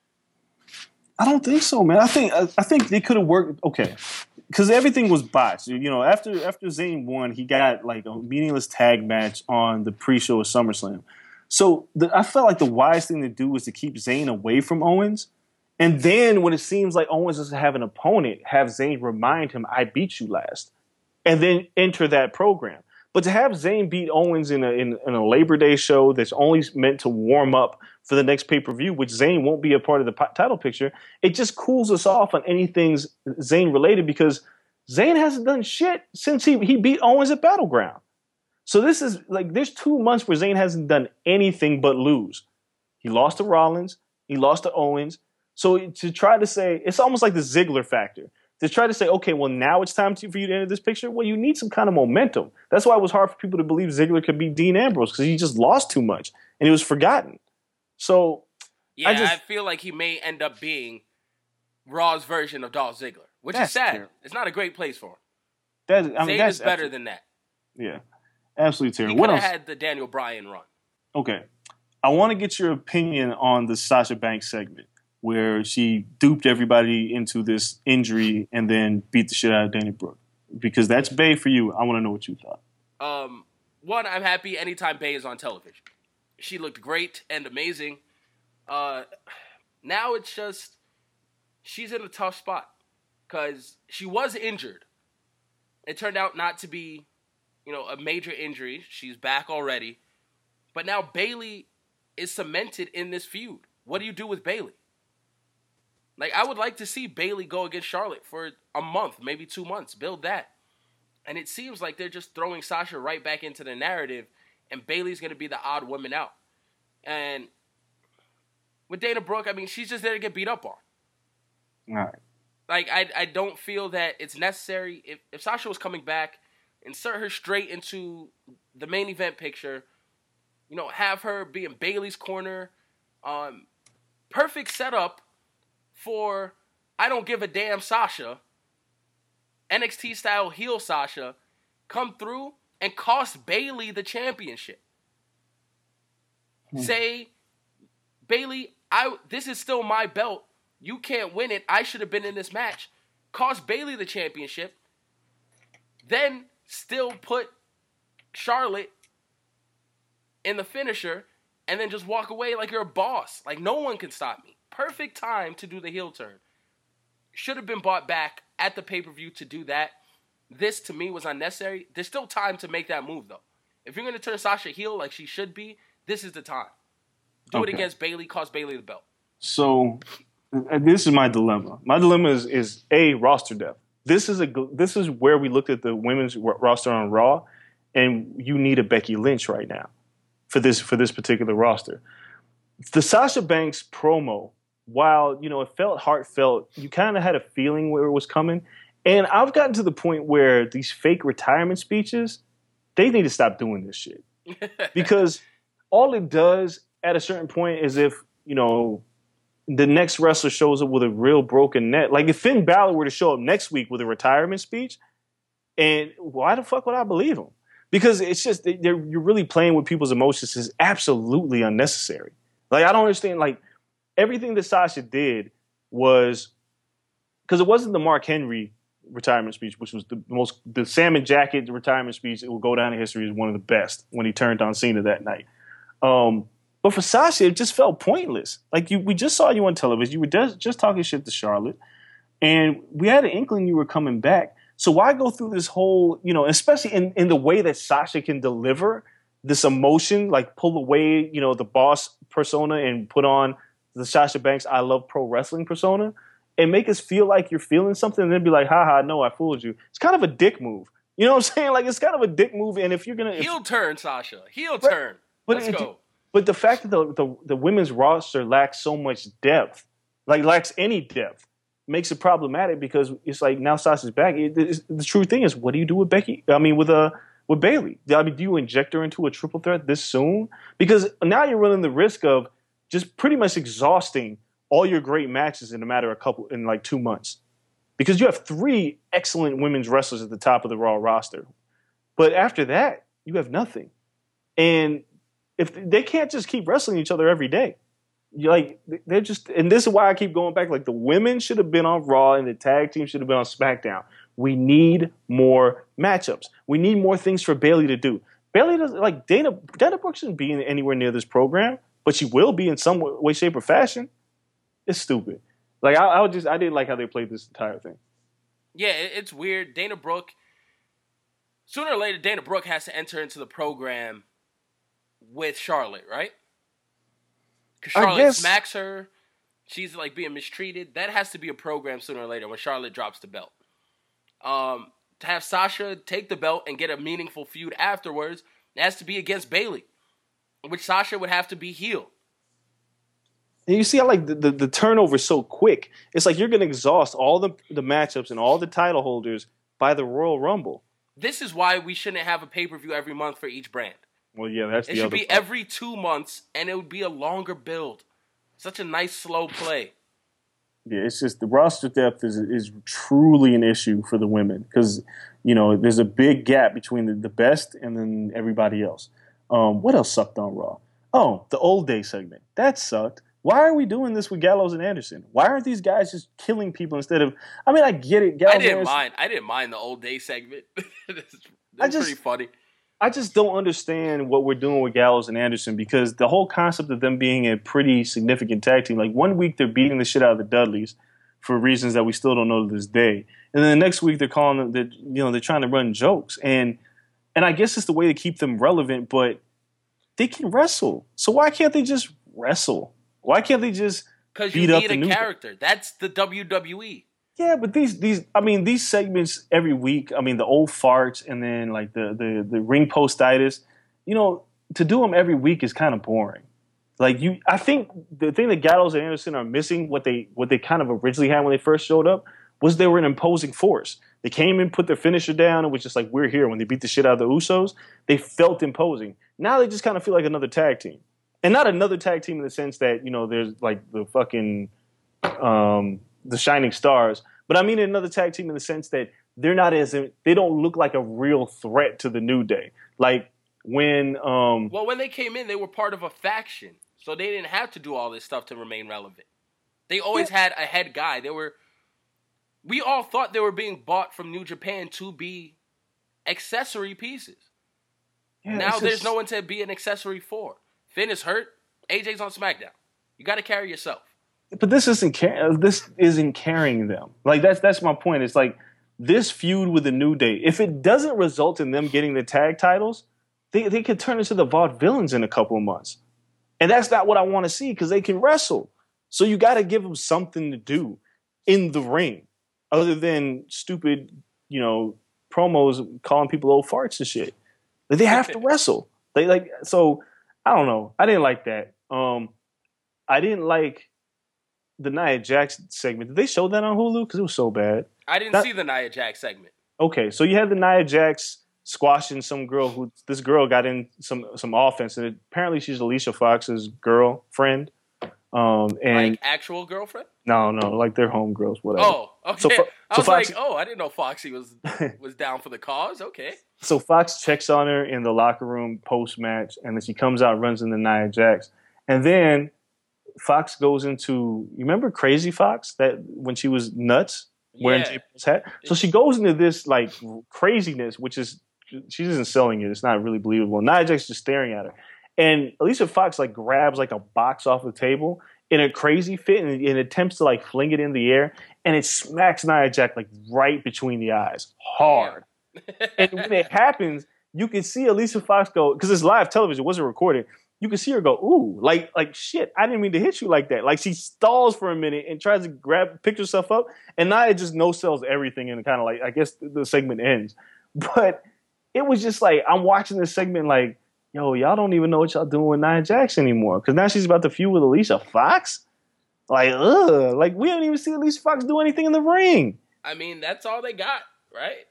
I don't think so, man. I think I, I think they could have worked. Okay, because everything was botched. You know, after after Zayn won, he got like a meaningless tag match on the pre-show of SummerSlam. So the, I felt like the wise thing to do was to keep Zayn away from Owens, and then when it seems like Owens doesn't have an opponent, have Zayn remind him, "I beat you last," and then enter that program. But to have Zayn beat Owens in a in, in a Labor Day show that's only meant to warm up for the next pay-per-view, which Zayn won't be a part of the p- title picture, it just cools us off on anything Zayn related because Zayn hasn't done shit since he, he beat Owens at Battleground. So this is like, there's two months where Zayn hasn't done anything but lose. He lost to Rollins. He lost to Owens. So to try to say, it's almost like the Ziggler factor. To try to say, okay, well, now it's time to, for you to enter this picture. Well, you need some kind of momentum. That's why it was hard for people to believe Ziggler could beat Dean Ambrose because he just lost too much and he was forgotten. So, yeah, I, just, I feel like he may end up being Raw's version of Dolph Ziggler, which is sad. Terrible. It's not a great place for him. That, I mean, Zayn that's is better than that. Yeah, absolutely terrible. He What could else? have had the Daniel Bryan run. Okay, I want to get your opinion on the Sasha Banks segment where she duped everybody into this injury and then beat the shit out of Danny Brooke. Because that's Bay for you. I want to know what you thought. Um, one, I'm happy anytime Bay is on television. She looked great and amazing. Uh, now it's just, she's in a tough spot because she was injured. It turned out not to be, you know, a major injury. She's back already. But now Bayley is cemented in this feud. What do you do with Bayley? Like, I would like to see Bayley go against Charlotte for a month, maybe two months. Build that. And it seems like they're just throwing Sasha right back into the narrative, and Bayley's going to be the odd woman out. And with Dana Brooke, I mean, she's just there to get beat up on. All right. Like, I I don't feel that it's necessary. If, if Sasha was coming back, insert her straight into the main event picture. You know, have her be in Bayley's corner. Um, perfect setup for I don't give a damn Sasha. N X T-style heel Sasha come through and cost Bayley the championship. Hmm. Say, Bayley, I this is still my belt. You can't win it. I should have been in this match. Cost Bayley the championship. Then still put Charlotte in the finisher and then just walk away like you're a boss. Like, no one can stop me. Perfect time to do the heel turn. Should have been bought back at the pay-per-view to do that. This, to me, was unnecessary. There's still time to make that move, though. If you're going to turn Sasha heel like she should be, this is the time. Do okay. it against Bayley, cost Bayley the belt. So, this is my dilemma. My dilemma is, is A, roster depth. This is a this is where we looked at the women's roster on Raw, and you need a Becky Lynch right now for this for this particular roster. The Sasha Banks promo, while you know it felt heartfelt, you kind of had a feeling where it was coming. And I've gotten to the point where these fake retirement speeches, they need to stop doing this shit because all it does at a certain point is if you know. The next wrestler shows up with a real broken neck. Like if Finn Balor were to show up next week with a retirement speech, and why the fuck would I believe him? Because it's just you're really playing with people's emotions is absolutely unnecessary. Like I don't understand. Like everything that Sasha did was because it wasn't the Mark Henry retirement speech, which was the most the salmon jacket retirement speech. It will go down in history as one of the best when he turned on Cena that night. Um, But for Sasha, it just felt pointless. Like you, we just saw you on television. You were just, just talking shit to Charlotte, and we had an inkling you were coming back. So why go through this whole, you know, especially in, in the way that Sasha can deliver this emotion, like pull away, you know, the boss persona and put on the Sasha Banks I love pro wrestling persona, and make us feel like you're feeling something, and then be like, haha, no, I fooled you. It's kind of a dick move. You know what I'm saying? Like it's kind of a dick move. And if you're gonna heel if, turn, Sasha, heel right, turn. Let's it, go. But the fact that the, the, the women's roster lacks so much depth, like lacks any depth, makes it problematic because it's like now Sasha's back. It, it, the true thing is, what do you do with Becky? I mean, with uh, with Bayley? I mean, do you inject her into a triple threat this soon? Because now you're running the risk of just pretty much exhausting all your great matches in a matter of a couple in like two months. Because you have three excellent women's wrestlers at the top of the Raw roster, but after that, you have nothing. And if they can't just keep wrestling each other every day. You like they're just, and this is why I keep going back. Like the women should have been on Raw and the tag team should have been on SmackDown. We need more matchups. We need more things for Bayley to do. Bayley doesn't like Dana. Dana Brooke shouldn't be anywhere near this program, but she will be in some way, shape, or fashion. It's stupid. Like I, I would just, I didn't like how they played this entire thing. Yeah, it's weird. Dana Brooke. Sooner or later, Dana Brooke has to enter into the program with Charlotte, right? Because Charlotte guess, smacks her. She's like being mistreated. That has to be a program sooner or later when Charlotte drops the belt. Um, to have Sasha take the belt and get a meaningful feud afterwards, it has to be against Bayley, which Sasha would have to be heel. And you see how like the, the, the turnover is so quick. It's like you're going to exhaust all the, the matchups and all the title holders by the Royal Rumble. This is why we shouldn't have a pay-per-view every month for each brand. Well, yeah, that's it the should other be part. Every two months, and it would be a longer build. Such a nice, slow play. Yeah, it's just the roster depth is is truly an issue for the women because, you know, there's a big gap between the, the best and then everybody else. Um, what else sucked on Raw? Oh, the old day segment. That sucked. Why are we doing this with Gallows and Anderson? Why aren't these guys just killing people instead of? I mean, I get it. Gallows I didn't Anderson, mind. I didn't mind the old day segment. It's I just, pretty funny. I just don't understand what we're doing with Gallows and Anderson because the whole concept of them being a pretty significant tag team, like one week they're beating the shit out of the Dudleys for reasons that we still don't know to this day, and then the next week they're calling them that you know they're trying to run jokes, and and I guess it's the way to keep them relevant, but they can wrestle, so why can't they just wrestle? Why can't they just because you need a character? Day? That's the W W E. Yeah, but these these I mean these segments every week. I mean the old farts and then like the the the ring postitis. You know, to do them every week is kind of boring. Like you, I think the thing that Gallows and Anderson are missing, what they what they kind of originally had when they first showed up, was they were an imposing force. They came in, put their finisher down, and was just like we're here. When they beat the shit out of the Usos, they felt imposing. Now they just kind of feel like another tag team. And not another tag team in the sense that, you know, there's like the fucking um, the Shining Stars. But I mean another tag team in the sense that they're not as, they don't look like a real threat to the New Day. Like when... Um, well, when they came in, they were part of a faction. So they didn't have to do all this stuff to remain relevant. They always yeah. had a head guy. They were... We all thought they were being bought from New Japan to be accessory pieces. Yeah, now there's just... no one to be an accessory for. Finn is hurt. A J's on SmackDown. You got to carry yourself. But this isn't this isn't carrying them. Like that's that's my point. It's like this feud with the New Day. If it doesn't result in them getting the tag titles, they they could turn into the Vaudevillains in a couple of months, and that's not what I want to see because they can wrestle. So you got to give them something to do in the ring, other than stupid, you know, promos calling people old farts and shit. Like, they have to wrestle. They like so. I don't know. I didn't like that. Um, I didn't like the Nia Jax segment. Did they show that on Hulu? Because it was so bad. I didn't Not, see the Nia Jax segment. Okay, so you had the Nia Jax squashing some girl who this girl got in some some offense, and apparently she's Alicia Fox's girlfriend. Um, and like actual girlfriend? No, no, like they're homegirls, whatever. Oh, okay. So, so I was Fox, like, oh, I didn't know Foxy was was down for the cause. Okay. So Fox checks on her in the locker room post match, and then she comes out, runs into Nia Jax, and then Fox goes into you remember Crazy Fox that when she was nuts wearing yeah. J Paul's hat. So she goes into this like craziness, which is she isn't selling it. It's not really believable. Nia Jax is just staring at her. And Alicia Fox like grabs like a box off the table in a crazy fit and, and attempts to like fling it in the air, and it smacks Nia Jax like right between the eyes, hard. And when it happens, you can see Alicia Fox go because it's live television, it wasn't recorded. You can see her go, ooh, like like shit. I didn't mean to hit you like that. Like she stalls for a minute and tries to grab pick herself up, and Nia just no sells everything and kind of like I guess the, the segment ends. But it was just like I'm watching this segment like. Yo, y'all don't even know what y'all doing with Nia Jax anymore. Because now she's about to feud with Alicia Fox? Like, ugh. Like, we haven't even seen Alicia Fox do anything in the ring. I mean, that's all they got, right?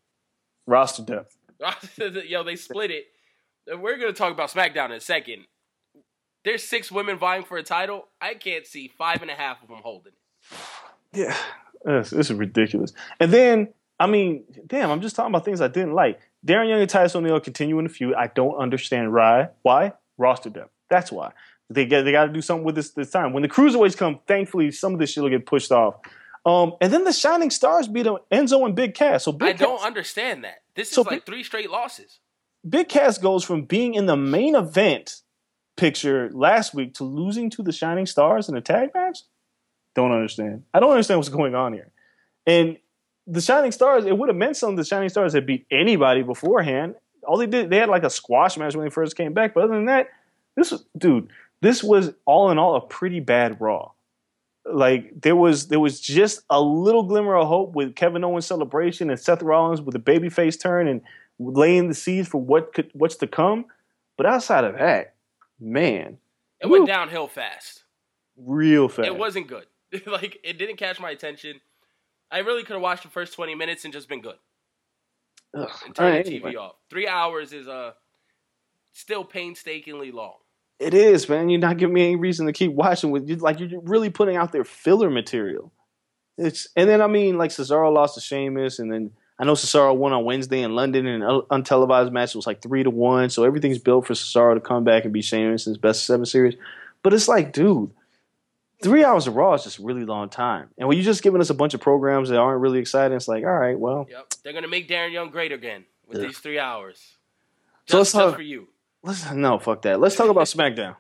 Roster depth. Yo, they split it. We're going to talk about SmackDown in a second. There's six women vying for a title. I can't see five and a half of them holding it. Yeah. This, this is ridiculous. And then, I mean, damn, I'm just talking about things I didn't like. Darren Young and Titus O'Neil continue in the feud. I don't understand why. Why? roster depth. That's why. They get they got to do something with this this time. When the cruiserweights come, thankfully, some of this shit will get pushed off. Um, and then the Shining Stars beat Enzo and Big Cass. So Big I don't Cass, understand that. This is so like Big, three straight losses. Big Cass goes from being in the main event picture last week to losing to the Shining Stars in a tag match. Don't understand. I don't understand what's going on here. And the Shining Stars, it would have meant something. The Shining Stars had beat anybody beforehand. All they did, they had like a squash match when they first came back. But other than that, this was, dude, this was all in all a pretty bad Raw. Like there was, there was just a little glimmer of hope with Kevin Owens' celebration and Seth Rollins with a babyface turn and laying the seeds for what could, what's to come. But outside of that, man, it went downhill fast, real fast. It wasn't good. Like it didn't catch my attention. I really could have watched the first twenty minutes and just been good. Ugh. And turn right, the T V anyway. off. Three hours is uh, still painstakingly long. It is, man. You're not giving me any reason to keep watching. With you, like you're really putting out their filler material. It's and then I mean, like Cesaro lost to Sheamus, and then I know Cesaro won on Wednesday in London in an untelevised match. It was like three to one, so everything's built for Cesaro to come back and be Sheamus in his best of seven series. But it's like, dude. Three hours of Raw is just a really long time. And when you're just giving us a bunch of programs that aren't really exciting, it's like, all right, well. Yep. They're going to make Darren Young great again with yeah. these three hours. Just, so let's talk, just for you. Let's, no, fuck that. Let's talk about SmackDown.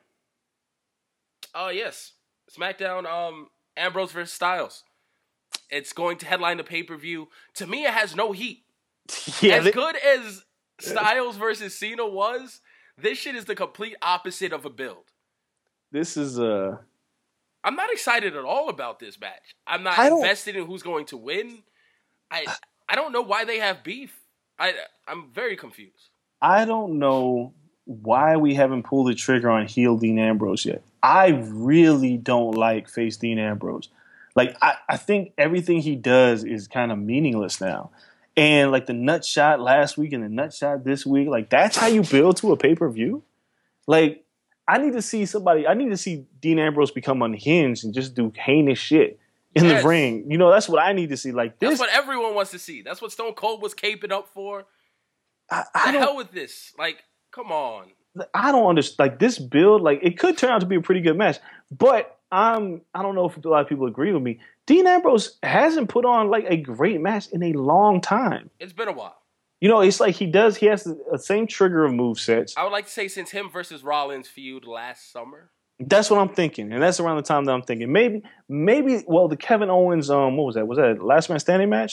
Oh, uh, yes. SmackDown, um, Ambrose versus Styles. It's going to headline the pay-per-view. To me, it has no heat. yeah, as they, good as Styles versus Cena was, this shit is the complete opposite of a build. This is a... Uh, I'm not excited at all about this match. I'm not invested in who's going to win. I I don't know why they have beef. I I'm very confused. I don't know why we haven't pulled the trigger on heel Dean Ambrose yet. I really don't like face Dean Ambrose. Like I, I think everything he does is kind of meaningless now. And like the nut shot last week and the nut shot this week, like that's how you build to a pay-per-view? Like I need to see somebody, I need to see Dean Ambrose become unhinged and just do heinous shit in yes. the ring. You know, that's what I need to see. Like this, that's what everyone wants to see. That's what Stone Cold was caping up for. I, I the hell with this. Like, come on. I don't understand. Like this build, like it could turn out to be a pretty good match. But I'm, I don't know if a lot of people agree with me. Dean Ambrose hasn't put on like a great match in a long time. It's been a while. You know, it's like he does, he has the same trigger of movesets. I would like to say since him versus Rollins feud last summer. That's what I'm thinking. And that's around the time that I'm thinking. Maybe, maybe, well, the Kevin Owens, um, what was that? Was that a last man standing match?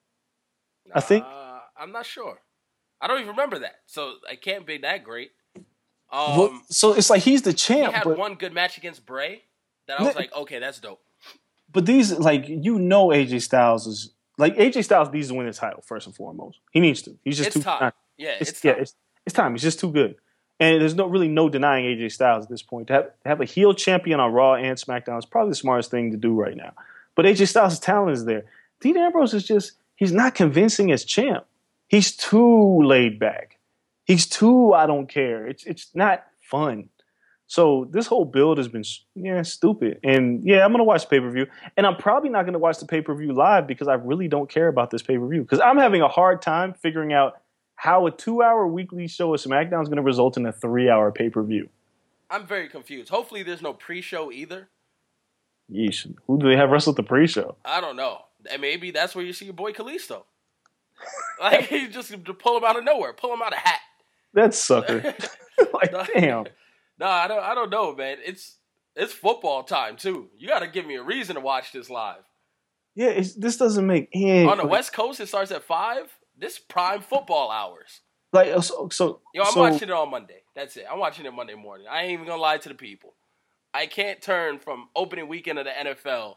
I think. Uh, I'm not sure. I don't even remember that. So it can't be that great. Um, well, so it's like he's the champ. He had but, one good match against Bray that I was like, okay, that's dope. But these, like, you know A J Styles is, like, A J Styles needs to win the title, first and foremost. He needs to. He's just it's too time. Not, yeah, it's, it's yeah, time. it's, it's time. He's just too good. And there's no really no denying A J Styles at this point. To have, to have a heel champion on Raw and SmackDown is probably the smartest thing to do right now. But A J Styles' talent is there. Dean Ambrose is just, he's not convincing as champ. He's too laid back. He's too, I don't care. It's it's not fun. So this whole build has been, yeah, stupid. And yeah, I'm going to watch the pay-per-view. And I'm probably not going to watch the pay-per-view live because I really don't care about this pay-per-view. Because I'm having a hard time figuring out how a two-hour weekly show of SmackDown is going to result in a three-hour pay-per-view. I'm very confused. Hopefully there's no pre-show either. Yeesh. Who do they have wrestle at the pre-show? I don't know. And maybe that's where you see your boy Kalisto. Like, he just to pull him out of nowhere. Pull him out of a hat. That sucker. Like, no, damn. No, I don't I don't know, man. It's it's football time, too. You got to give me a reason to watch this live. Yeah, it's, this doesn't make any... On the West Coast, it starts at five. This prime football hours. Like, so... so Yo, I'm so, watching it on Monday. That's it. I'm watching it Monday morning. I ain't even going to lie to the people. I can't turn from opening weekend of the N F L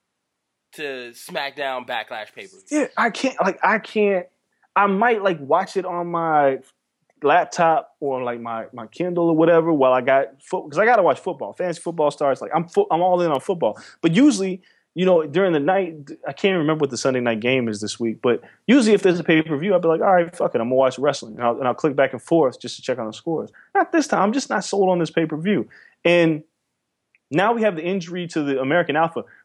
to SmackDown Backlash pay-per-view. Yeah, I can't... Like, I can't... I might, like, watch it on my laptop or like my, my Kindle or whatever while I got football, because I got to watch football. Fantasy football starts, like I'm fo- I'm all in on football. But usually, you know, during the night, I can't remember what the Sunday night game is this week, but usually if there's a pay-per-view, I'll be like, all right, fuck it, I'm going to watch wrestling. And I'll, and I'll click back and forth just to check on the scores. Not this time. I'm just not sold on this pay-per-view. And now we have the injury to the American Alpha,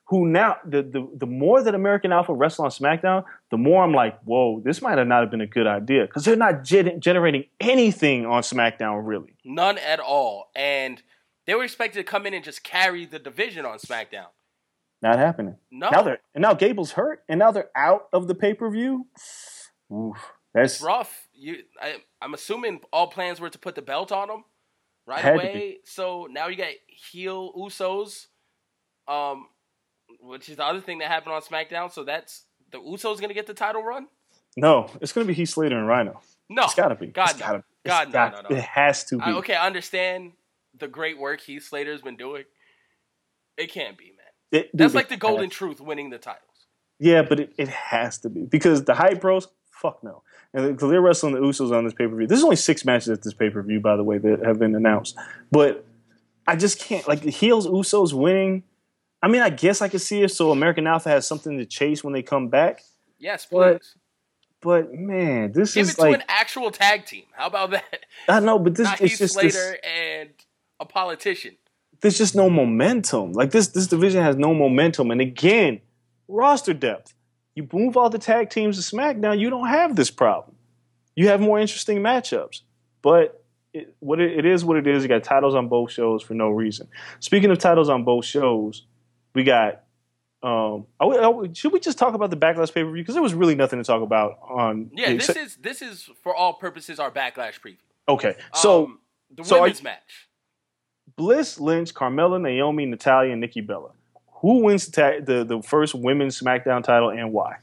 who now the, the the more that American Alpha wrestle on SmackDown, the more I'm like, whoa, this might have not have been a good idea because they're not gen- generating anything on SmackDown really. None at all, and they were expected to come in and just carry the division on SmackDown. Not happening. No. Now they're and now Gable's hurt, and now they're out of the pay per view. That's It's rough. You, I, I'm assuming all plans were to put the belt on them right Had to away. So now you got heel Usos, um, which is the other thing that happened on SmackDown. So that's the Usos going to get the title run? no. It's going to be Heath Slater and Rhino. No, It's got to be. God, It's gotta no. be. God, It's no, got- no, no. It has to be. I, okay, I understand the great work Heath Slater's been doing. It can't be, man. It- That's dude, like the it Golden has- Truth winning the titles. Yeah, but it, it has to be because the Hype Bros, fuck no. And because they're wrestling the Usos on this pay per view. There's only six matches at this pay per view, by the way, that have been announced. But I just can't like the heels Usos winning. I mean, I guess I could see it so American Alpha has something to chase when they come back. Yes, But- please. But man, this Give is it to like an actual tag team. How about that? I know, but this Not it's Heath just Slater this, and a politician. there's just no momentum. Like this this division has no momentum. And again, roster depth. You move all the tag teams to SmackDown, you don't have this problem. You have more interesting matchups. But it, what it, it is what it is. You got titles on both shows for no reason. Speaking of titles on both shows, we got. Um, are we, are we, should we just talk about the Backlash pay per view? Because there was really nothing to talk about on. Yeah, this is this is for all purposes our Backlash preview. okay. So um, the so are women's you- match. Bliss, Lynch, Carmella, Naomi, Natalia, and Nikki Bella. Who wins the, ta- the the first women's SmackDown title and why?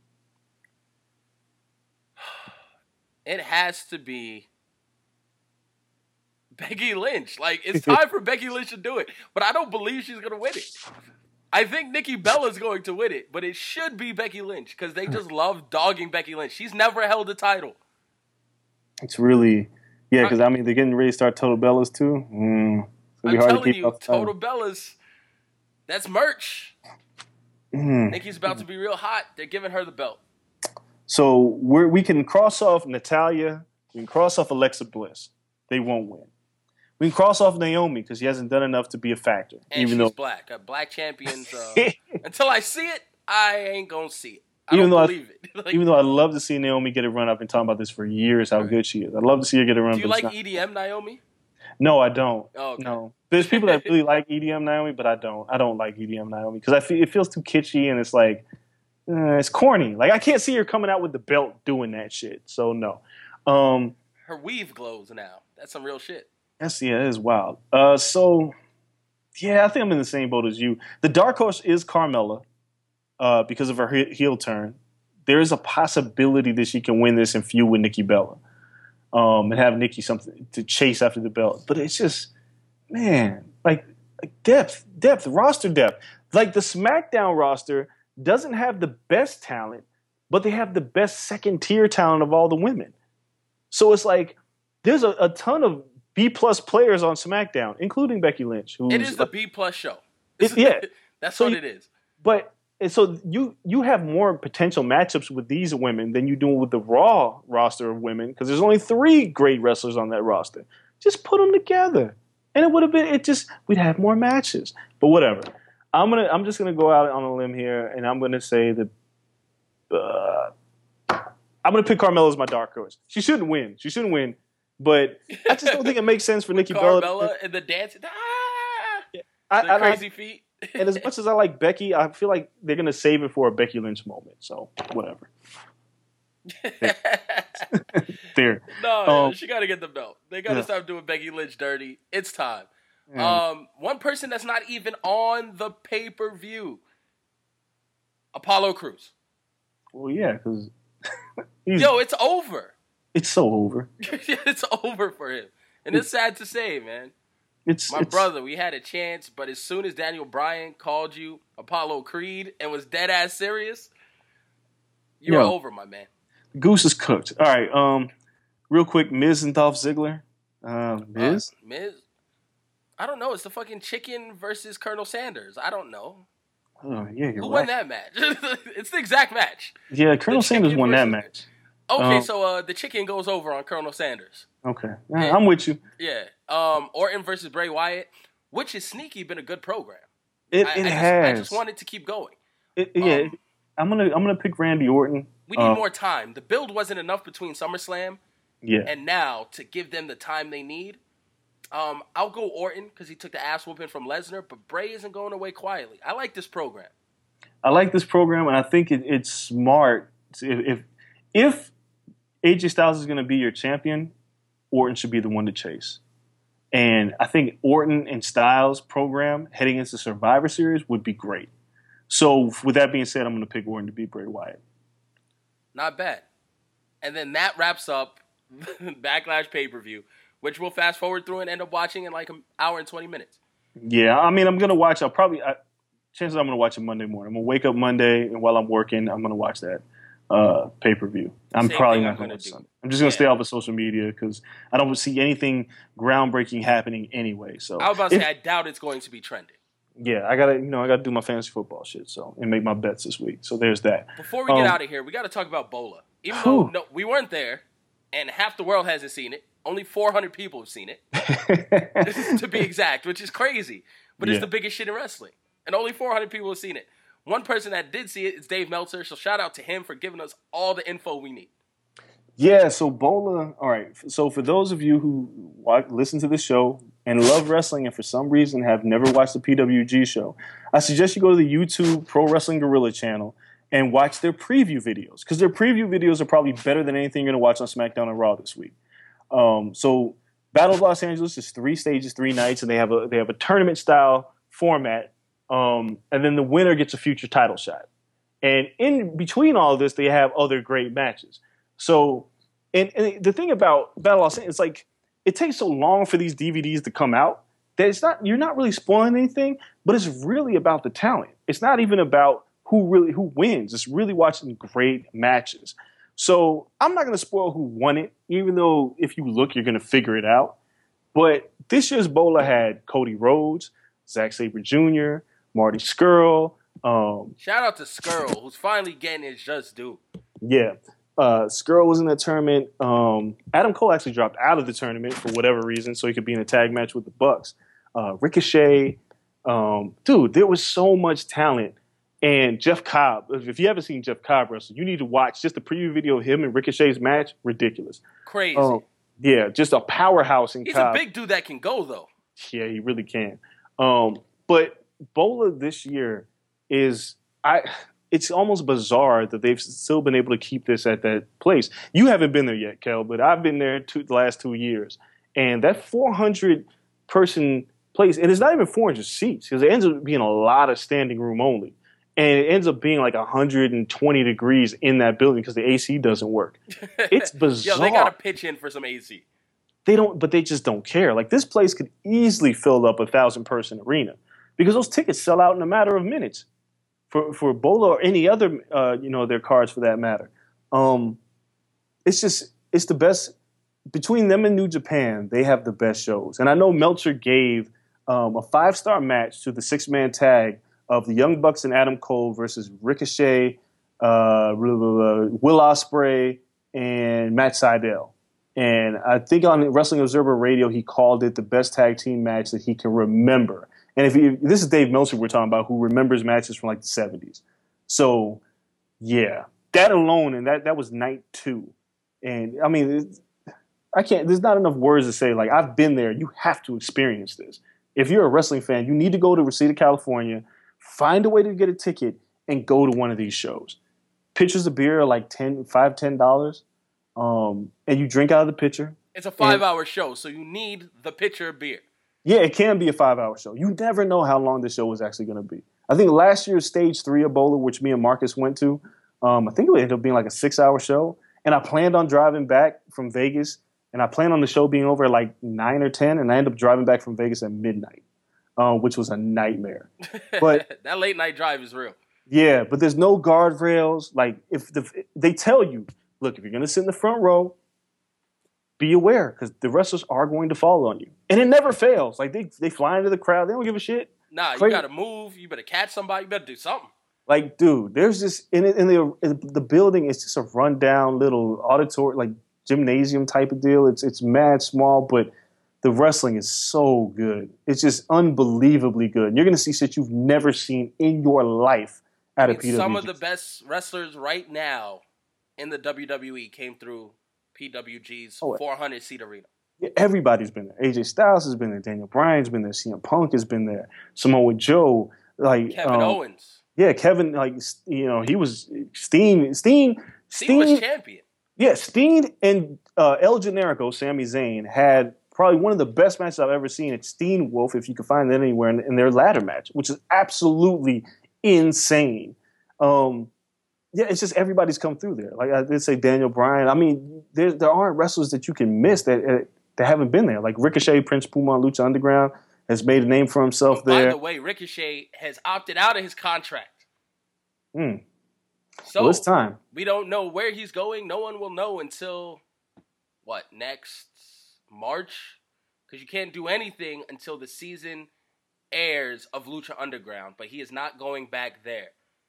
It has to be Becky Lynch. Like, it's time for Becky Lynch to do it. But I don't believe she's going to win it. I think Nikki Bella's going to win it, but it should be Becky Lynch because they just love dogging Becky Lynch. She's never held a title. It's really, yeah, because I mean they're getting ready to start Total Bellas too. Mm, it's gonna I'm be hard to telling keep you, up the title. Total Bellas, that's merch. Mm. Nikki's about to be real hot. They're giving her the belt. So we're, we can cross off Natalia. We can cross off Alexa Bliss. They won't win. We can cross off Naomi because she hasn't done enough to be a factor. And even she's though, black. A black champion's. Uh, until I see it, I ain't gonna see it. I Even don't though I- believe it. Like, even though I'd love to see Naomi get a run. I've been talking about this for years. How good she is. I'd love to see her get a run. do you but it's like not- E D M Naomi? No, I don't. Oh, okay. No, there's people that really like E D M Naomi, but I don't. I don't like E D M Naomi because I feel it feels too kitschy and it's like eh, it's corny. Like I can't see her coming out with the belt doing that shit. So no. Um, Her weave glows now. That's some real shit. that's yeah, it is wild. Uh, so yeah, I think I'm in the same boat as you. The dark horse is Carmella uh, because of her he- heel turn. There is a possibility that she can win this and feud with Nikki Bella. Um, and have Nikki something to chase after the belt. But it's just, man, like, like depth, depth, roster depth. Like the SmackDown roster doesn't have the best talent, but they have the best second tier talent of all the women. So it's like there's a, a ton of B plus players on SmackDown, including Becky Lynch. Who's It is the a- B plus show. It- yeah. That's So what you- it is. But and so you you have more potential matchups with these women than you do with the Raw roster of women because there's only three great wrestlers on that roster. Just put them together, and it would have been it. Just we'd have more matches. But whatever. I'm gonna I'm just gonna go out on a limb here, and I'm gonna say that uh, I'm gonna pick Carmella as my dark horse. She shouldn't win. She shouldn't win. But I just don't think it makes sense for Nikki Bella. Carmella and the dance. Ah, I, the I- I- crazy feet. and as much as I like Becky, I feel like they're gonna save it for a Becky Lynch moment. So whatever. There. No, Um, she got to get the belt. They got to yeah. stop doing Becky Lynch dirty. It's time. Yeah. Um, one person that's not even on the pay per view, Apollo Crews. Well, yeah, because Yo, it's over. it's so over. It's over for him, and it's sad to say, man. It's My it's, brother, we had a chance, but as soon as Daniel Bryan called you Apollo Creed and was dead ass serious, you were Yo. over, my man. Goose is cooked. All right. Um, real quick, Miz and Dolph Ziggler. Um, Miz. Uh, Miz? I don't know. It's the fucking chicken versus Colonel Sanders. I don't know. Oh yeah, you're Who right. won that match? It's the exact match. Yeah, Colonel The Sanders chicken won that versus- match. Okay, Um, so uh, the chicken goes over on Colonel Sanders. Okay, Yeah, I'm with you. Yeah. Um, Orton versus Bray Wyatt, which is sneaky been a good program. It, I, it I just, has. I just want it to keep going. It, yeah, Um, I'm gonna I'm gonna pick Randy Orton. We need uh, more time. The build wasn't enough between SummerSlam Yeah, and now to give them the time they need. Um, I'll go Orton because he took the ass whooping from Lesnar, but Bray isn't going away quietly. I like this program. I like this program, and I think it, it's smart. If, if if A J Styles is going to be your champion, Orton should be the one to chase. And I think Orton and Styles program heading into Survivor Series would be great. So with that being said, I'm going to pick Orton to beat Bray Wyatt. Not bad. And then that wraps up Backlash pay-per-view, which we'll fast forward through and end up watching in like an hour and twenty minutes. Yeah, I mean, I'm going to watch. I'll probably, I, chances I'm going to watch it Monday morning. I'm going to wake up Monday, and while I'm working, I'm going to watch that uh, pay-per-view. I'm Same probably thing not I'm going gonna to watch do. Sunday. I'm just going to Yeah. stay off of social media because I don't see anything groundbreaking happening anyway. So I was about to if- say, I doubt it's going to be trending. yeah, I gotta, you know, I gotta do my fantasy football shit, so and make my bets this week. So there's that. Before we get Um, out of here, we got to talk about Bola. Even though Whew. no, we weren't there, and half the world hasn't seen it, only four hundred people have seen it, to be exact, which is crazy. But Yeah. it's the biggest shit in wrestling, and only four hundred people have seen it. One person that did see it is Dave Meltzer, so shout out to him for giving us all the info we need. Yeah, so Bola. All right. So for those of you who watch, listen to the show and love wrestling, and for some reason have never watched the P W G show, I suggest you go to the YouTube Pro Wrestling Guerrilla channel and watch their preview videos because their preview videos are probably better than anything you're gonna watch on SmackDown and Raw this week. Um, so Battle of Los Angeles is three stages, three nights, and they have a they have a tournament style format. Um, and then the winner gets a future title shot. And in between all of this, they have other great matches. So, and, and the thing about Battle of Los Angeles, it's like it takes so long for these D V Ds to come out that it's not you're not really spoiling anything, but it's really about the talent. It's not even about who really who wins. It's really watching great matches. So I'm not going to spoil who won it, even though if you look, you're going to figure it out. But this year's Bola had Cody Rhodes, Zack Sabre Junior, Marty Scurll. Um, Shout out to Skrull, who's finally getting his just due. yeah, uh, Scurll was in that tournament. Um, Adam Cole actually dropped out of the tournament for whatever reason, so he could be in a tag match with the Bucks. Uh, Ricochet, um, dude, there was so much talent. And Jeff Cobb, if you haven't seen Jeff Cobb wrestle, you need to watch just the preview video of him and Ricochet's match. Ridiculous. Crazy. Um, yeah, just a powerhouse in He's Cobb. a big dude that can go, though. Yeah, he really can. Um, but Bola this year is I. It's almost bizarre that they've still been able to keep this at that place. You haven't been there yet, Kel, but I've been there two, the last two years, and that four hundred person place, and it's not even four hundred seats because it ends up being a lot of standing room only, and it ends up being like one hundred twenty degrees in that building because the A C doesn't work. It's bizarre. Yo, they got to pitch in for some A C. They don't, but they just don't care. Like this place could easily fill up a thousand person arena because those tickets sell out in a matter of minutes for for Bola or any other, uh, you know, their cards for that matter. Um, it's just it's the best between them and New Japan. They have the best shows, and I know Meltzer gave um, a five star match to the six man tag of the Young Bucks and Adam Cole versus Ricochet, uh, Will Ospreay, and Matt Sydal. And I think on Wrestling Observer Radio, he called it the best tag team match that he can remember. And if he, this is Dave Meltzer we're talking about, who remembers matches from like the seventies. So, yeah, that alone, and that that was night two. And I mean, it's, I can't. There's not enough words to say. Like I've been there. You have to experience this. If you're a wrestling fan, you need to go to Reseda, California, find a way to get a ticket, and go to one of these shows. Pitchers of beer are like ten, five, ten dollars. Um, and you drink out of the pitcher. It's a five-hour show, so you need the pitcher of beer. Yeah, it can be a five-hour show. You never know how long this show is actually going to be. I think last year's Stage three of Bola, which me and Marcus went to, um, I think it ended up being like a six-hour show. And I planned on driving back from Vegas, and I planned on the show being over at like nine or ten, and I ended up driving back from Vegas at midnight, uh, which was a nightmare. But that late-night drive is real. yeah, but there's no guardrails. Like if the, they tell you, look, if you're going to sit in the front row, be aware because the wrestlers are going to fall on you. And it never fails. Like they they fly into the crowd. They don't give a shit. Nah, Crazy. You got to move. You better catch somebody. You better do something. Like, dude, there's this in, in the in the building. It's just a rundown little auditorium, like gymnasium type of deal. It's it's mad small, but the wrestling is so good. It's just unbelievably good. You're going to see shit you've never seen in your life at I a mean, P W G. some of the best wrestlers right now in the W W E came through P W G's Oh, four hundred seat arena. Yeah, everybody's been there. A J Styles has been there. Daniel Bryan's been there. C M Punk has been there. Samoa Joe, like Kevin um, Owens. Yeah, Kevin, like you know, he was Steen. Steen. Steen was champion. Yeah, Steen and uh, El Generico, Sami Zayn, had probably one of the best matches I've ever seen at Steen Wolf, if you can find that anywhere, in, in their ladder match, which is absolutely insane. Um, yeah, it's just everybody's come through there. Like I did say, Daniel Bryan. I mean, there there aren't wrestlers that you can miss that uh, that haven't been there. Like Ricochet, Prince Puma, Lucha Underground has made a name for himself oh, there. By the way, Ricochet has opted out of his contract. Mm. So well, it's time. We don't know where he's going. No one will know until, what, next March? Because you can't do anything until the season airs of Lucha Underground. But he is not going back there.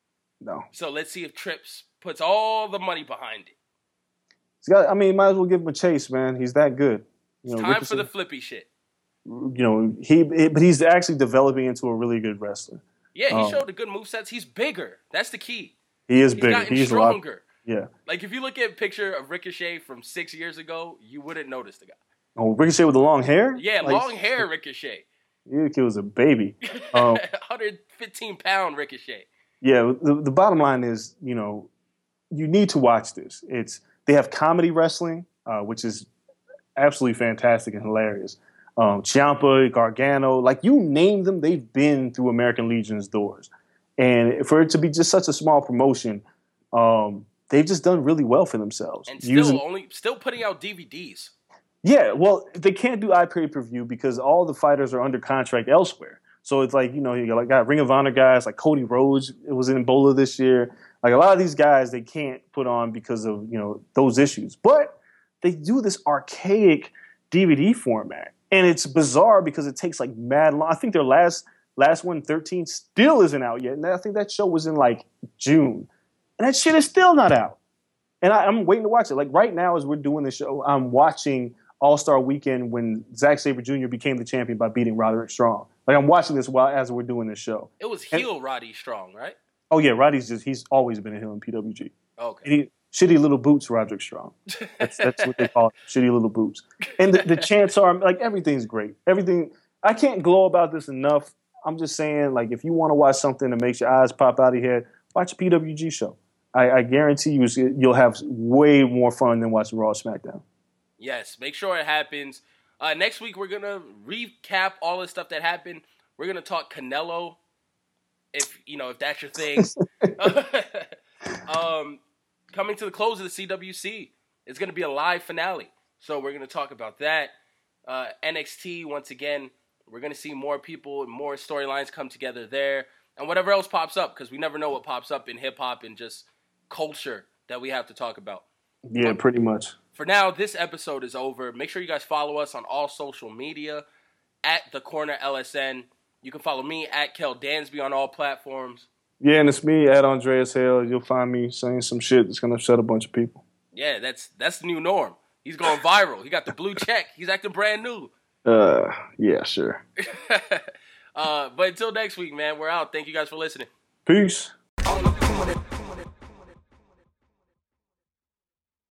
No. So let's see if Trips puts all the money behind it. He's got, I mean, might as well give him a chase, man. He's that good. You It's know, time Ricochet, for the flippy shit. You know, he, but he's actually developing into a really good wrestler. Yeah, he um, showed the good movesets. He's bigger. That's the key. He is He's bigger. gotten He's stronger. A lot, yeah. Like, if you look at a picture of Ricochet from six years ago, you wouldn't notice the guy. Oh, Ricochet with the long hair? Yeah, like, long hair Ricochet. He was a baby. Um, one hundred fifteen pound Ricochet. Yeah, the, the bottom line is, you know, you need to watch this. It's They have comedy wrestling, uh, which is absolutely fantastic and hilarious. Um, Ciampa, Gargano, like you name them, they've been through American Legion's doors. And for it to be just such a small promotion, um, they've just done really well for themselves. And still Using, only still putting out D V Ds. Yeah, well, they can't do iPay-per-view because all the fighters are under contract elsewhere. So it's like, you know, you got, got Ring of Honor guys like Cody Rhodes. It was in Ebola this year. Like a lot of these guys, they can't put on because of, you know, those issues. But they do this archaic D V D format. And it's bizarre because it takes like mad long. I think their last last one, thirteen, still isn't out yet. And I think that show was in like June. And that shit is still not out. And I, I'm waiting to watch it. Like right now as we're doing the show, I'm watching All-Star Weekend when Zack Sabre Junior became the champion by beating Roderick Strong. Like I'm watching this while as we're doing this show. It was heel and, Roddy Strong, right? Oh yeah, Roddy's just he's always been a heel in P W G. Okay. He, shitty little boots, Roderick Strong. That's that's what they call it. Shitty little boots. And the, the chants are like everything's great. Everything I can't glow about this enough. I'm just saying, like, if you want to watch something that makes your eyes pop out of your head, watch a P W G show. I, I guarantee you you'll have way more fun than watching Raw or SmackDown. Yes, make sure it happens. Uh, next week, we're going to recap all the stuff that happened. We're going to talk Canelo, if, you know, if that's your thing. um, coming to the close of the C W C, it's going to be a live finale. So we're going to talk about that. Uh, N X T, once again, we're going to see more people and more storylines come together there. And whatever else pops up, because we never know what pops up in hip-hop and just culture that we have to talk about. Yeah, but pretty much. For now, this episode is over. Make sure you guys follow us on all social media at The Corner L S N. You can follow me at Kel Dansby on all platforms. Yeah, and it's me at Andreas Hale. You'll find me saying some shit that's going to upset a bunch of people. Yeah, that's that's the new norm. He's going viral. He got the blue check. He's acting brand new. Uh, yeah, sure. uh, but until next week, man, we're out. Thank you guys for listening. Peace.